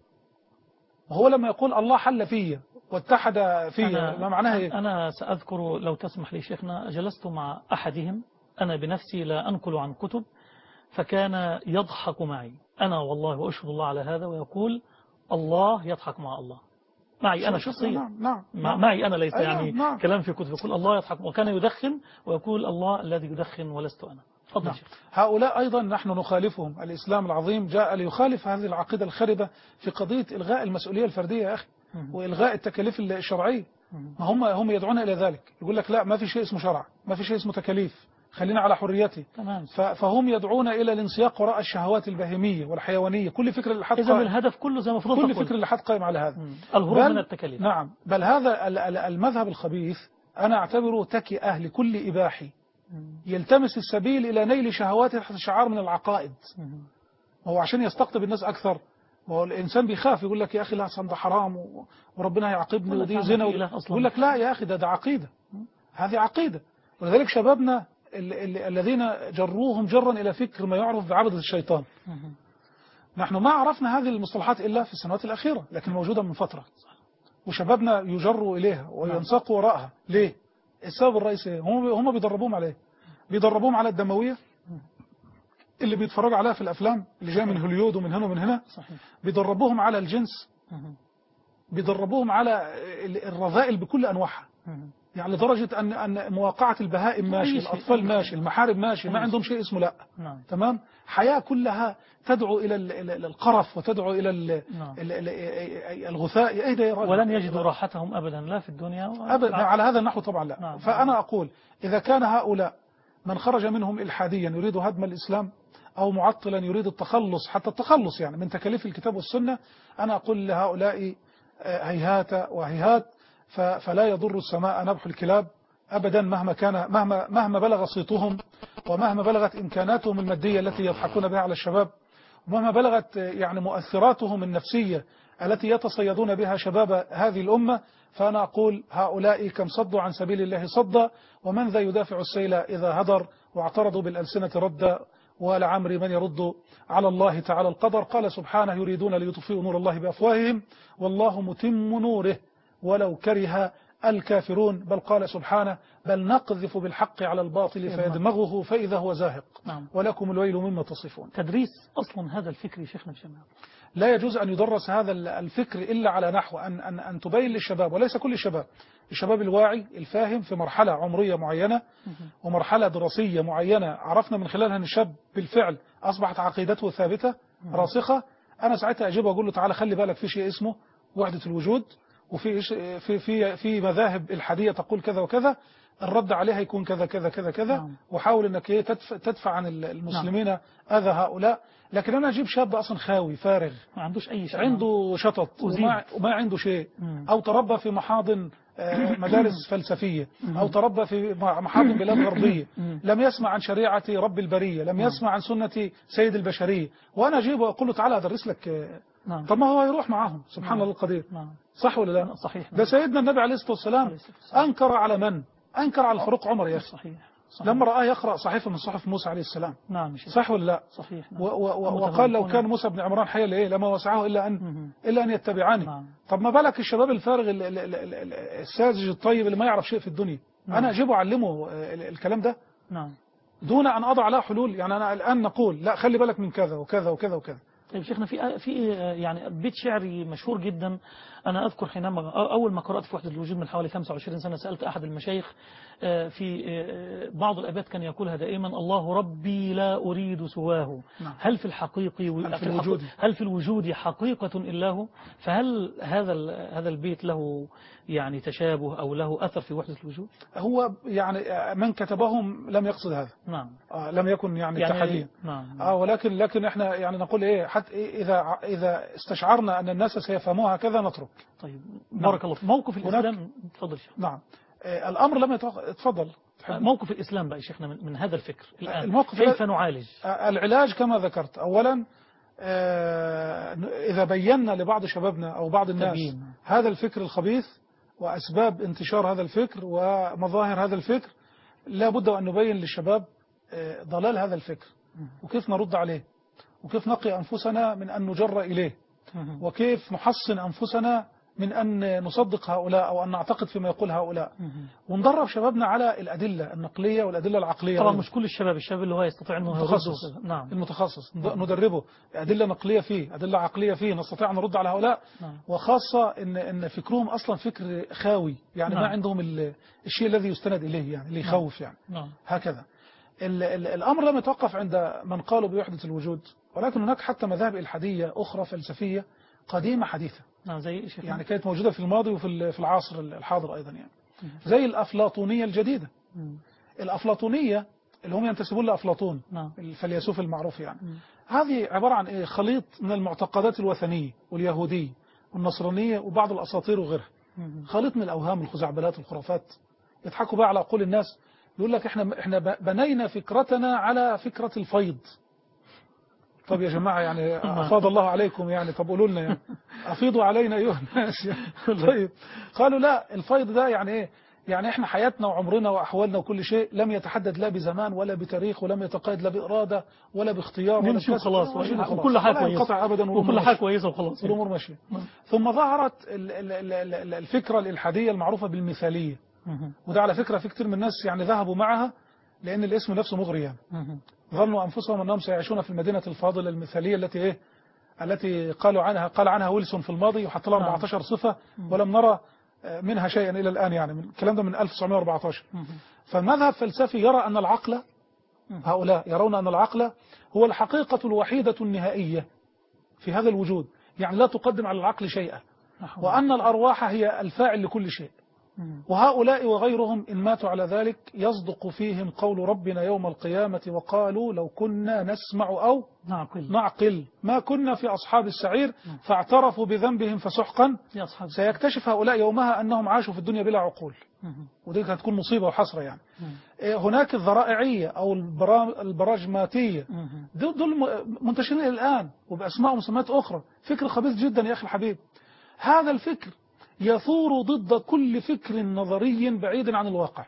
وهو لما يقول الله حل فيا واتحد فيا ما معناها إيه؟ أنا سأذكر لو تسمح لي شيخنا، جلست مع أحدهم أنا بنفسي لا أنقل عن كتب، فكان يضحك معي أنا والله وأشهد الله على هذا، ويقول الله يضحك مع الله معي أنا شخصيا. نعم نعم مع معي أنا ليس أي يعني نعم نعم. كلام في كتب، يقول الله يضحك، وكان يدخن ويقول الله الذي يدخن ولست أنا. تفضل نعم. شيخ. هؤلاء أيضا نحن نخالفهم. الإسلام العظيم جاء ليخالف هذه العقيدة الخربة في قضية إلغاء المسؤولية الفردية يا أخي، وإلغاء التكاليف الشرعية. ما هم هم يدعون إلى ذلك، يقول لك لا ما في شيء اسمه شرع، ما في شيء اسمه تكاليف، خلينا على حريتي. تمام. فهم يدعون إلى الانسياق وراء الشهوات البهيمية والحيوانية. كل فكر الإلحاد إذا الهدف كله زي ما فضلت كل أقول. فكر الإلحاد قائم على هذا، الهروب من التكاليف. نعم، بل هذا المذهب الخبيث أنا أعتبره تكئة لكل إباحي يلتمس السبيل إلى نيل شهواته تحت شعار من العقائد. وهو عشان يستقطب الناس أكثر. وهو الإنسان بيخاف، يقول لك يا أخي لا ده حرام وربنا هيعاقبني ودي زنا، يقول لك لا يا أخي ده ده عقيدة، هذه عقيدة. ولذلك شبابنا الذين جروهم جرا إلى فكر ما يعرف بعبدة الشيطان. نحن ما عرفنا هذه المصطلحات إلا في السنوات الأخيرة، لكن موجودة من فترة، وشبابنا يجروا إليها وينساقوا وراءها. ليه؟ السبب الرئيسي هم هم بيدربوهم عليه، بيدربوهم على الدموية اللي بيتفرجوا عليها في الأفلام اللي جايه من هوليود ومن هنا ومن هنا. صحيح. بيدربوهم على الجنس، بيدربوهم على الرذائل بكل أنواعها، يعني لدرجة أن أن مواقعة البهائم ماشي، الأطفال ماشي، المحارم ماشي، ما عندهم شيء اسمه لا. نعم. تمام. حياة كلها تدعو إلى القرف وتدعو إلى الغثاء. إيه ده يا راجل؟ ولن يجدوا راحتهم أبدا لا في الدنيا أبدا على هذا النحو طبعا لا. نعم. فأنا أقول إذا كان هؤلاء من خرج منهم إلحاديا يريد هدم الإسلام أو معطلا يريد التخلص حتى التخلص يعني من تكاليف الكتاب والسنة، أنا أقول لهؤلاء هيهات وهيهات، فلا يضر السماء نبح الكلاب أبدا مهما كان مهما مهما بلغ صيتهم ومهما بلغت إمكاناتهم المادية التي يضحكون بها على الشباب، ومهما بلغت يعني مؤثراتهم النفسية التي يتصيدون بها شباب هذه الأمة. فأنا أقول هؤلاء كم صدوا عن سبيل الله صدا، ومن ذا يدافع السيل إذا هدر، واعترضوا بالألسنة ردا، ولعمري من يرد على الله تعالى القدر. قال سبحانه يريدون ليطفئوا نور الله بأفواههم والله متم نوره ولو كره الكافرون. بل قال سبحانه بل نقذف بالحق على الباطل فيدمغه فإذا هو زاهق. نعم. ولكم الويل مما تصفون. تدريس أصلا هذا الفكر شيخنا بشمال لا يجوز أن يدرس هذا الفكر إلا على نحو أن, أن, أن تبين للشباب، وليس كل الشباب، الشباب الواعي الفاهم في مرحلة عمرية معينة ومرحلة دراسية معينة عرفنا من خلالها أن الشاب بالفعل أصبحت عقيدته ثابتة راسخة. أنا ساعتها أجيبه وأقول له تعالى خلي بالك في شيء اسمه وحدة الوجود، وفي في في في مذاهب الحادية تقول كذا وكذا، الرد عليها يكون كذا كذا كذا كذا، وحاول انك تدفع, تدفع عن المسلمين اذى هؤلاء. لكن انا اجيب شاب اصلا خاوي فارغ ما عندوش اي شيء، عنده شطط وما, وما عنده شيء، او تربى في محاضن مدارس فلسفية، او تربى في محاضن بلاد غربية، لم يسمع عن شريعة رب البرية، لم يسمع عن سنة سيد البشرية، وانا اجيبه واقول له تعالى ادرس لك. نعم. طب ما هو يروح معاهم سبحان نعم. الله القدير. نعم. صح ولا لا؟ صحيح. ده سيدنا النبي عليه الصلاة والسلام أنكر على من؟ أنكر على الفاروق عمر يا أخي. صحيح. صحيح. لما رآه يقرأ صحيفة من صحف موسى عليه السلام. نعم. صح ولا لا؟ صحيح. نعم. و و وقال لو كان موسى بن عمران حيا لإيه لما وسعه إلا أن إلا أن يتبعني. نعم. طب ما بالك الشباب الفارغ الساذج الطيب اللي ما يعرف شيء في الدنيا. نعم. أنا أجيبه أعلمه الكلام ده. نعم. دون أن أضع له حلول. يعني أنا الآن نقول لا خلي بالك من كذا وكذا وكذا وكذا. طيب شيخنا في في يعني بيت شعري مشهور جدا، أنا أذكر حينما أول ما قرأت في وحدة الوجود من حوالي خمسة وعشرين سنة سألت أحد المشايخ في بعض الأبيات كان يقولها دائما الله ربي لا أريد سواه. نعم. هل في الحقيقة هل في الوجود هل في الوجود حقيقة إلا هو؟ فهل هذا هذا البيت له يعني تشابه أو له أثر في وحدة الوجود؟ هو يعني من كتبهم لم يقصد هذا. نعم. آه لم يكن يعني, يعني تحديا. نعم. آه ولكن لكن احنا يعني نقول ايه حتى إذا إذا استشعرنا أن الناس سيفهموها كذا نترك. طيب بارك الله. موقف الإسلام تفضل شيخ. نعم. آه الأمر لم يتفضل. موقف الإسلام بقى شيخنا من, من هذا الفكر الآن الموقف كيف نعالج؟ العلاج كما ذكرت أولا آه، إذا بينا لبعض شبابنا أو بعض الناس تبيين. هذا الفكر الخبيث وأسباب انتشار هذا الفكر ومظاهر هذا الفكر، لا بد أن نبين للشباب آه، ضلال هذا الفكر وكيف نرد عليه وكيف نقي أنفسنا من أن نجر إليه وكيف نحصن أنفسنا من أن نصدق هؤلاء أو أن نعتقد فيما يقول هؤلاء، وندرب شبابنا على الأدلة النقلية والأدلة العقلية. طبعا مش كل الشباب، الشباب اللي هو يستطيع أنه المتخصص يرد. نعم. المتخصص ندربه أدلة نقلية فيه، أدلة عقلية فيه، نستطيع أن نرد على هؤلاء. نعم. وخاصة إن إن فكرهم أصلا فكر خاوي، يعني نعم. ما عندهم ال- الشيء الذي يستند إليه، يعني اللي يخوف يعني. نعم. هكذا ال ال الأمر لم يتوقف عند من قالوا بوحدة الوجود، ولكن هناك حتى مذاهب إلحادية أخرى فلسفية قديمة حديثة، نعم. زي إيش يعني كانت موجودة في الماضي وفي ال- في العصر الحاضر أيضا، يعني زي الأفلاطونية الجديدة. الأفلاطونية اللي هم ينتسبون لأفلاطون، نعم. الفيلسوف المعروف يعني. هذه عبارة عن إيه؟ خليط من المعتقدات الوثنية واليهودية والنصرانية وبعض الأساطير وغيرها، خليط من الأوهام الخزعبلات والخرافات. يضحكوا بقى على عقول الناس، يقول لك احنا احنا بنينا فكرتنا على فكرة الفيض. طب يا جماعة يعني أفاض الله عليكم يعني، طب قولوا لنا يعني أفيضوا علينا أيها الناس يعني. طيب قالوا لا، الفيض ده يعني إيه؟ يعني إحنا حياتنا وعمرنا وأحوالنا وكل شيء لم يتحدد لا بزمان ولا بتاريخ، ولم يتقيد لا بإرادة ولا باختيار ولا نمشي بكسب، وخلاص، ولا خلاص. وكل حاجة ولا كويسة، ينقطع أبدا، وكل والأمور حاجة ماشية. كويسة وخلاص. والأمور ماشية. ثم ظهرت ال- ال- ال- ال- الفكرة الإلحادية المعروفة بالمثالية، وده على فكرة في كتير من الناس يعني ذهبوا معها لأن الاسم نفسه مغري يعني. ظنوا أنفسهم أنهم سيعيشون في المدينة الفاضلة المثالية التي إيه؟ التي قالوا عنها قال عنها ويلسون في الماضي وحط لها أربعة عشر صفة ولم نرى منها شيئا إلى الآن، يعني من الكلام ده من ألف وتسعمائة وأربعة عشر. فالمذهب الفلسفي يرى أن العقل، هؤلاء يرون أن العقل هو الحقيقة الوحيدة النهائية في هذا الوجود، يعني لا تقدم على العقل شيئا، وأن الأرواح هي الفاعل لكل شيء. وهؤلاء وغيرهم إن ماتوا على ذلك يصدق فيهم قول ربنا يوم القيامة وقالوا لو كنا نسمع أو نعقل نعقل ما كنا في أصحاب السعير فاعترفوا بذنبهم فسحقا. سيكتشف هؤلاء يومها أنهم عاشوا في الدنيا بلا عقول، ودي هتكون مصيبة وحسرة يعني. هناك الذرائعية أو البراجماتية، دول منتشرين الآن وبأسماء ومسميات أخرى، فكر خبيث جدا يا أخي الحبيب. هذا الفكر يثور ضد كل فكر نظري بعيد عن الواقع،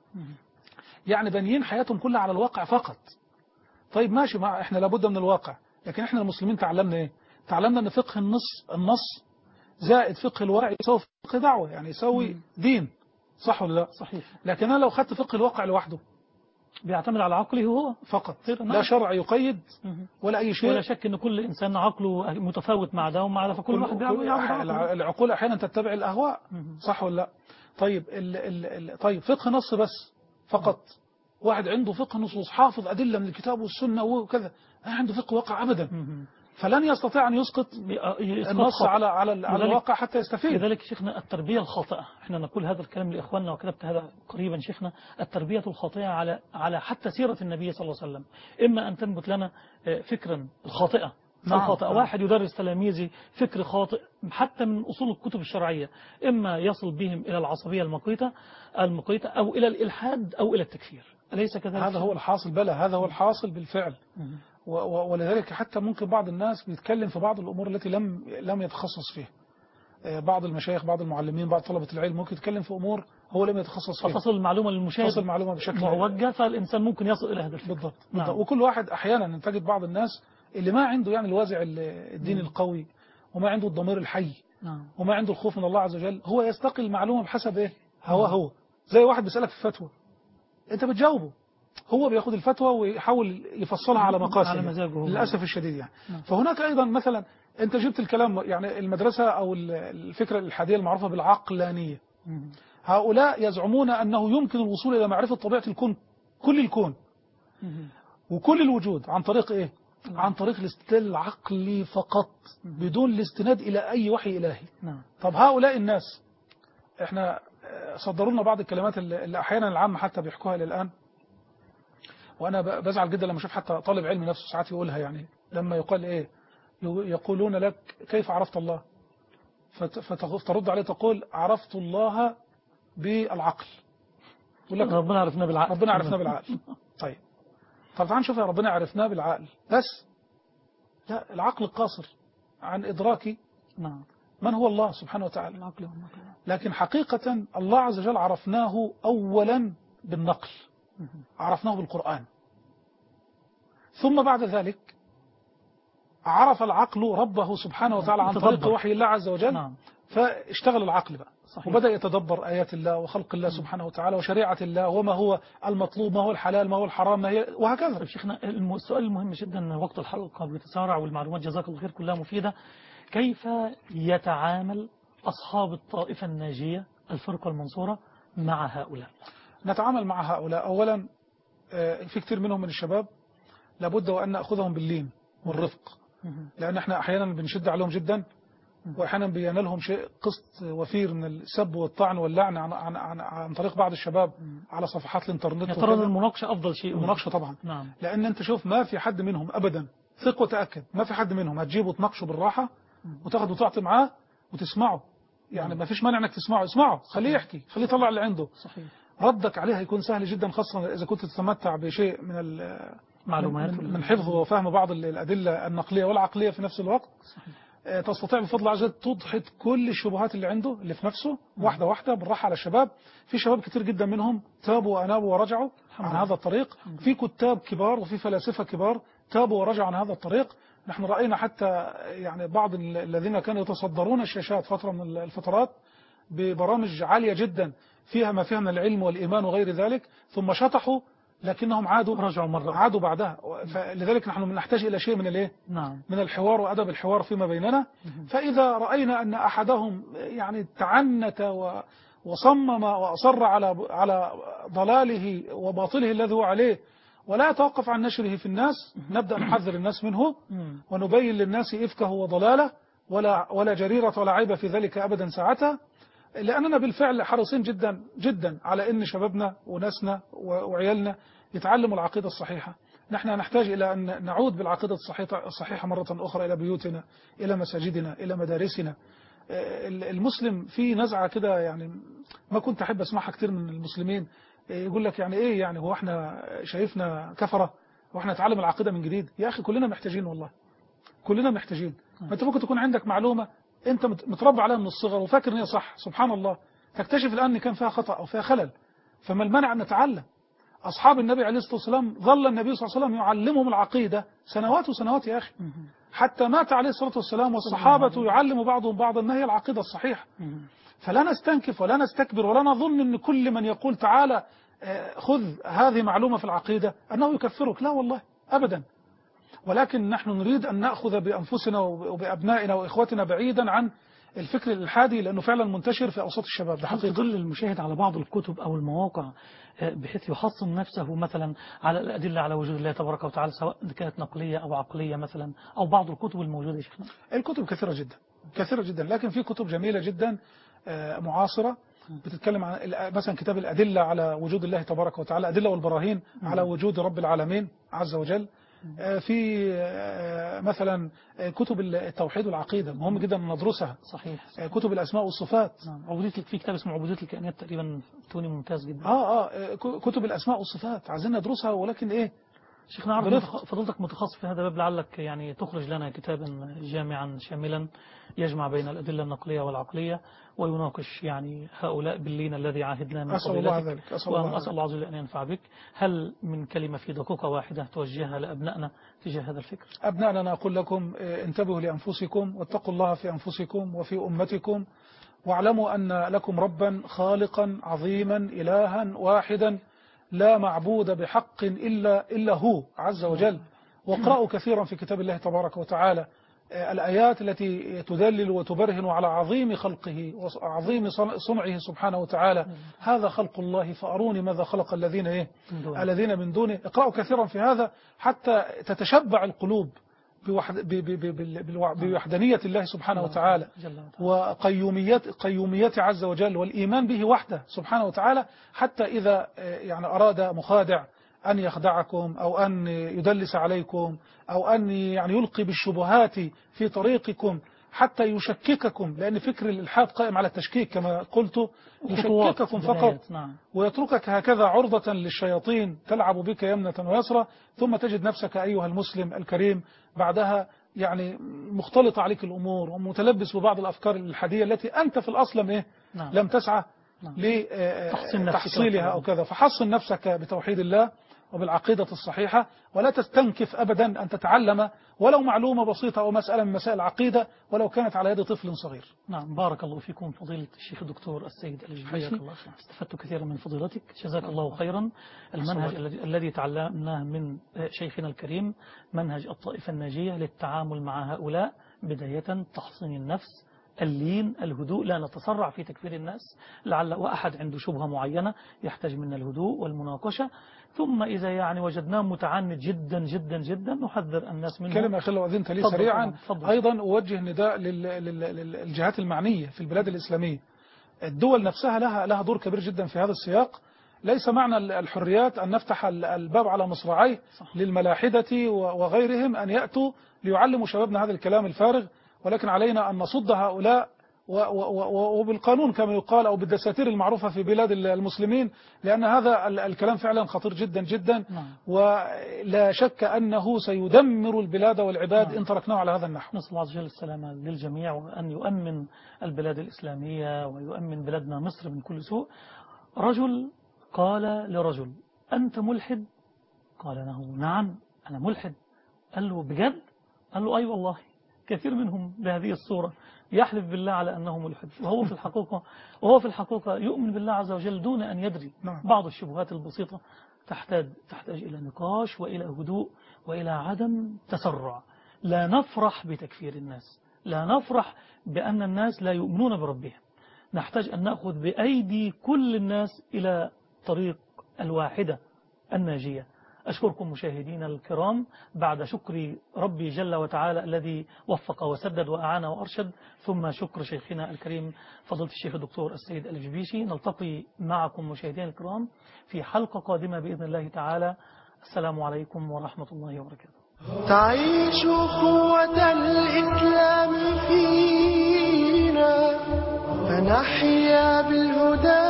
يعني بنيين حياتهم كلها على الواقع فقط. طيب ماشي، مع احنا لابد من الواقع، لكن احنا المسلمين تعلمنا ايه؟ تعلمنا ان فقه النص النص زائد فقه الواقع يساوي فقه دعوة، يعني يساوي دين، صح ولا لا؟ صحيح. لكن انا لو خدت فقه الواقع لوحده بيعتمد على عقله هو فقط، لا شرع يقيد ولا أي شيء، ولا شك أن كل إنسان عقله متفاوت مع ده ومع ده، فكل واحد بيعمل العقول أحيانا تتبع الأهواء، صح ولا لا؟ طيب ال ال ال طيب فقه نص بس فقط، واحد عنده فقه نصوص حافظ أدلة من الكتاب والسنة وكذا، ما عنده فقه واقع أبدا، فلن يستطيع أن يسقط النص على على على الواقع حتى يستفيد. لذلك شيخنا التربية الخاطئة، احنا نقول هذا الكلام لإخواننا وكتبت هذا قريبا شيخنا، التربية الخاطئة على على حتى سيرة النبي صلى الله عليه وسلم، إما أن تنبت لنا فكرا الخاطئة نعم. الخاطئة، واحد يدرس تلاميذه فكر خاطئ حتى من أصول الكتب الشرعية، إما يصل بهم إلى العصبية المقيتة المقيتة أو إلى الإلحاد أو إلى التكفير، أليس كذلك؟ هذا هو الحاصل، بلى هذا هو الحاصل بالفعل. ولذلك حتى ممكن بعض الناس بيتكلم في بعض الأمور التي لم لم يتخصص فيها، بعض المشايخ بعض المعلمين بعض طلبة العلم ممكن يتكلم في أمور هو لم يتخصص فيها، فصل المعلومة للمشاهد، فصل المعلومة بشكل معوجة، فالإنسان ممكن يصل إلى هذا الفكر. بالضبط. نعم. وكل واحد أحيانا تجد بعض الناس اللي ما عنده يعني الوازع الديني القوي، وما عنده الضمير الحي، نعم. وما عنده الخوف من الله عز وجل، هو يستقي المعلومة بحسب إيه؟ هواه هو. زي واحد بيسألك في فتوى أنت بتجاوبه، هو بياخد الفتوى ويحاول يفصلها على مقاسه على مزاجه للأسف الشديد يعني. نعم. فهناك أيضا مثلا أنت جبت الكلام يعني المدرسة أو الفكرة الإلحادية المعروفة بالعقلانية، هؤلاء يزعمون أنه يمكن الوصول إلى معرفة طبيعة الكون، كل الكون وكل الوجود عن طريق إيه؟ عن طريق الاستدلال العقلي فقط بدون الاستناد إلى أي وحي إلهي. طب هؤلاء الناس احنا صدروا لنا بعض الكلمات اللي أحيانا العامة حتى بيحكوها إلى الآن، وأنا بزعل جدا لما أشوف حتى طالب علم نفسه ساعات يقولها، يعني لما يقال إيه يقولون لك كيف عرفت الله، فترد عليه تقول عرفت الله بالعقل، يقول لك ربنا عرفنا بالعقل، ربنا عرفنا بالعقل. طيب طب تعال نشوف يا ربنا عرفنا بالعقل بس، لا، العقل قاصر عن إدراك نعم. من هو الله سبحانه وتعالى. العقل والنقل. لكن حقيقة الله عز وجل عرفناه أولا بالنقل، عرفناه بالقرآن، ثم بعد ذلك عرف العقل ربه سبحانه وتعالى عن طريق وحي الله عز وجل. نعم. فاشتغل العقل بقى، صحيح. وبدأ يتدبر آيات الله وخلق الله سبحانه وتعالى وشريعة الله وما هو المطلوب، ما هو الحلال، ما هو الحرام، ما هي، وهكذا. طيب شيخنا، السؤال المهم جدا، وقت الحلقة بيتسارع والمعلومات جزاك الله خير كلها مفيدة. كيف يتعامل أصحاب الطائفة الناجية الفرقة المنصورة مع هؤلاء؟ نتعامل مع هؤلاء أولا، في كثير منهم من الشباب لابد وأن نأخذهم باللين والرفق، لأن احنا أحيانا بنشد عليهم جدا، وأحيانا بينالهم شيء قسط وفير من السب والطعن واللعن عن, عن, عن, عن طريق بعض الشباب على صفحات الانترنت. يا ترى المناقشة أفضل شيء؟ المناقشة طبعا. نعم. لأن أنت شوف، ما في حد منهم أبدا، ثق وتأكد، ما في حد منهم هتجيبه وتناقشه بالراحة وتاخد وتعطي معاه وتسمعه، يعني ما فيش مانع انك تسمعه، اسمعه، خليه يحكي، خليه يطلع اللي عنده. صحيح. ردك عليه هيكون سهل جدا، خاصة إذا كنت تتمتع بشيء من المعلومات من, من حفظ وفهم بعض الأدلة النقلية والعقلية في نفس الوقت. صحيح. تستطيع بفضل الله عز وجل تضحك كل الشبهات اللي عنده اللي في نفسه واحدة واحدة بالراحة على الشباب. في شباب كتير جدا منهم تابوا وأنابوا ورجعوا عن هذا الطريق، في كتاب كبار وفي فلاسفة كبار تابوا ورجعوا عن هذا الطريق. نحن رأينا حتى يعني بعض الذين كانوا يتصدرون الشاشات فترة من الفترات ببرامج عالية جدا فيها ما فيها من العلم والإيمان وغير ذلك، ثم شطحوا لكنهم عادوا رجعوا مرة عادوا بعدها. فلذلك نحن نحتاج إلى شيء من الايه نعم. من الحوار وأدب الحوار فيما بيننا. فإذا رأينا أن أحدهم يعني تعنت وصمم وأصر على على ضلاله وباطله الذي هو عليه ولا يتوقف عن نشره في الناس، نبدأ نحذر الناس منه ونبين للناس إفكه وضلاله، ولا ولا جريرة ولا عيب في ذلك أبدا ساعتها، لأننا بالفعل حريصين جدا جدا على أن شبابنا وناسنا وعيالنا يتعلموا العقيدة الصحيحة. نحن نحتاج إلى أن نعود بالعقيدة الصحيحة مرة أخرى إلى بيوتنا، إلى مساجدنا، إلى مدارسنا. المسلم في نزعة كده يعني ما كنت أحب أسمعها كتير من المسلمين، يقول لك يعني إيه يعني هو إحنا شايفنا كفرة وإحنا نتعلم العقيدة من جديد؟ يا أخي كلنا محتاجين، والله كلنا محتاجين. ما أنت ممكن تكون عندك معلومة أنت متربى عليها من الصغر وفاكر إن هي صح، سبحان الله تكتشف الآن إن كان فيها خطأ أو فيها خلل، فما المانع أن نتعلم؟ أصحاب النبي عليه الصلاة والسلام ظل النبي صلى الله عليه وسلم يعلمهم العقيدة سنوات وسنوات يا أخي، حتى مات عليه الصلاة والسلام والصحابة يعلم بعضهم بعضا ما هي العقيدة الصحيحة. فلا نستنكف ولا نستكبر ولا نظن أن كل من يقول تعالى خذ هذه معلومة في العقيدة أنه يكفرك، لا والله أبدا. ولكن نحن نريد أن نأخذ بأنفسنا وبأبنائنا وإخوتنا بعيدا عن الفكر الإلحادي، لأنه فعلا منتشر في أوساط الشباب. هل تدل المشاهد على بعض الكتب أو المواقع بحيث يحصن نفسه مثلا على الأدلة على وجود الله تبارك وتعالى، سواء كانت نقلية أو عقلية مثلا، أو بعض الكتب الموجودة يا شيخنا؟ الكتب كثيرة جدا كثيرة جدا، لكن في كتب جميلة جدا معاصرة بتتكلم عن مثلا كتاب الأدلة على وجود الله تبارك وتعالى، أدلة والبراهين على وجود رب العالمين عز وجل. في مثلا كتب التوحيد والعقيدة مهم جدا ندرسها. صحيح. كتب الأسماء والصفات. نعم. عبودية، في كتاب اسمه عبودية الكائنات تقريبا توني ممتاز جدا. اه اه كتب الأسماء والصفات عايزين ندرسها، ولكن ايه شيخنا عرض فضلتك متخصص في هذا الباب، لعلك يعني تخرج لنا كتابا جامعا شاملا يجمع بين الأدلة النقلية والعقلية ويناقش يعني هؤلاء باللين الذي عاهدنا من قبلك، وأن أسأل الله عز وجل أن ينفع بك. هل من كلمة في دقيقة واحدة توجهها لأبنائنا تجاه هذا الفكر؟ أبنائنا أنا أقول لكم انتبهوا لأنفسكم واتقوا الله في أنفسكم وفي أمتكم، واعلموا أن لكم ربا خالقا عظيما إلها واحدا لا معبود بحق إلا, إلا هو عز وجل. واقرأوا كثيرا في كتاب الله تبارك وتعالى الآيات التي تدلل وتبرهن على عظيم خلقه وعظيم صنعه سبحانه وتعالى. هذا خلق الله فأروني ماذا خلق الذين إيه؟ الذين من دونه. اقرأوا كثيرا في هذا حتى تتشبع القلوب بوحدانية الله سبحانه وتعالى وقيوميات قيوميته عز وجل والإيمان به وحده سبحانه وتعالى، حتى إذا يعني أراد مخادع أن يخدعكم أو أن يدلس عليكم أو أن يعني يلقي بالشبهات في طريقكم حتى يشكككم، لأن فكر الإلحاد قائم على التشكيك كما قلت، يشكككم فقط ويتركك هكذا عرضة للشياطين تلعب بك يمنة ويسرى، ثم تجد نفسك أيها المسلم الكريم بعدها يعني مختلطة عليك الأمور ومتلبس ببعض الأفكار الإلحادية التي أنت في الأصل إيه نعم. لم تسعى نعم. لتحصيلها أو كذا. فحصن نفسك بتوحيد الله وبالعقيدة الصحيحة، ولا تستنكف أبدا أن تتعلم ولو معلومة بسيطة أو مسألة من مسائل العقيدة ولو كانت على يد طفل صغير. نعم، بارك الله فيكم فضيلة الشيخ الدكتور السيد الجبيشي، استفدت كثيرا من فضيلتك، جزاك الله خيرا. المنهج الذي تعلمناه من شيخنا الكريم منهج الطائفة الناجية للتعامل مع هؤلاء، بداية تحصين النفس، اللين، الهدوء، لا نتسرع في تكفير الناس، لعل وأحد عنده شبهة معينة يحتاج منا الهدوء والمناقشة، ثم إذا يعني وجدناه متعنت جدا جدا جدا نحذر الناس منه. كلمة أخي لو أذنت لي سريعا، أيضا أوجه نداء للجهات المعنية في البلاد الإسلامية. الدول نفسها لها لها دور كبير جدا في هذا السياق. ليس معنى الحريات أن نفتح الباب على مصراعيه للملاحدة وغيرهم أن يأتوا ليعلموا شبابنا هذا الكلام الفارغ، ولكن علينا أن نصد هؤلاء وبالقانون كما يقال أو بالدساتير المعروفة في بلاد المسلمين، لأن هذا الكلام فعلا خطير جدا جدا، ولا شك أنه سيدمر البلاد والعباد إن تركناه على هذا النحو. نسأل الله عز وجل السلامة للجميع، وأن يؤمن البلاد الإسلامية ويؤمن بلادنا مصر من كل سوء. رجل قال لرجل: أنت ملحد؟ قال له: نعم أنا ملحد. قال له: بجد؟ قال له: أي والله، كثير منهم بهذه الصورة يحلف بالله على أنه ملحد، وهو في الحقيقة وهو في الحقيقة يؤمن بالله عز وجل دون أن يدري. بعض الشبهات البسيطة تحتاج تحتاج إلى نقاش وإلى هدوء وإلى عدم تسرع. لا نفرح بتكفير الناس، لا نفرح بأن الناس لا يؤمنون بربهم. نحتاج أن نأخذ بأيدي كل الناس إلى طريق الواحدة الناجية. أشكركم مشاهدينا الكرام، بعد شكر ربي جل وتعالى الذي وفق وسدد وأعان وأرشد، ثم شكر شيخنا الكريم فضيلة الشيخ الدكتور السيد الجبيشي. نلتقي معكم مشاهدينا الكرام في حلقة قادمة بإذن الله تعالى. السلام عليكم ورحمة الله وبركاته. تعيش قوة الإسلام فينا، فنحيا بالهدى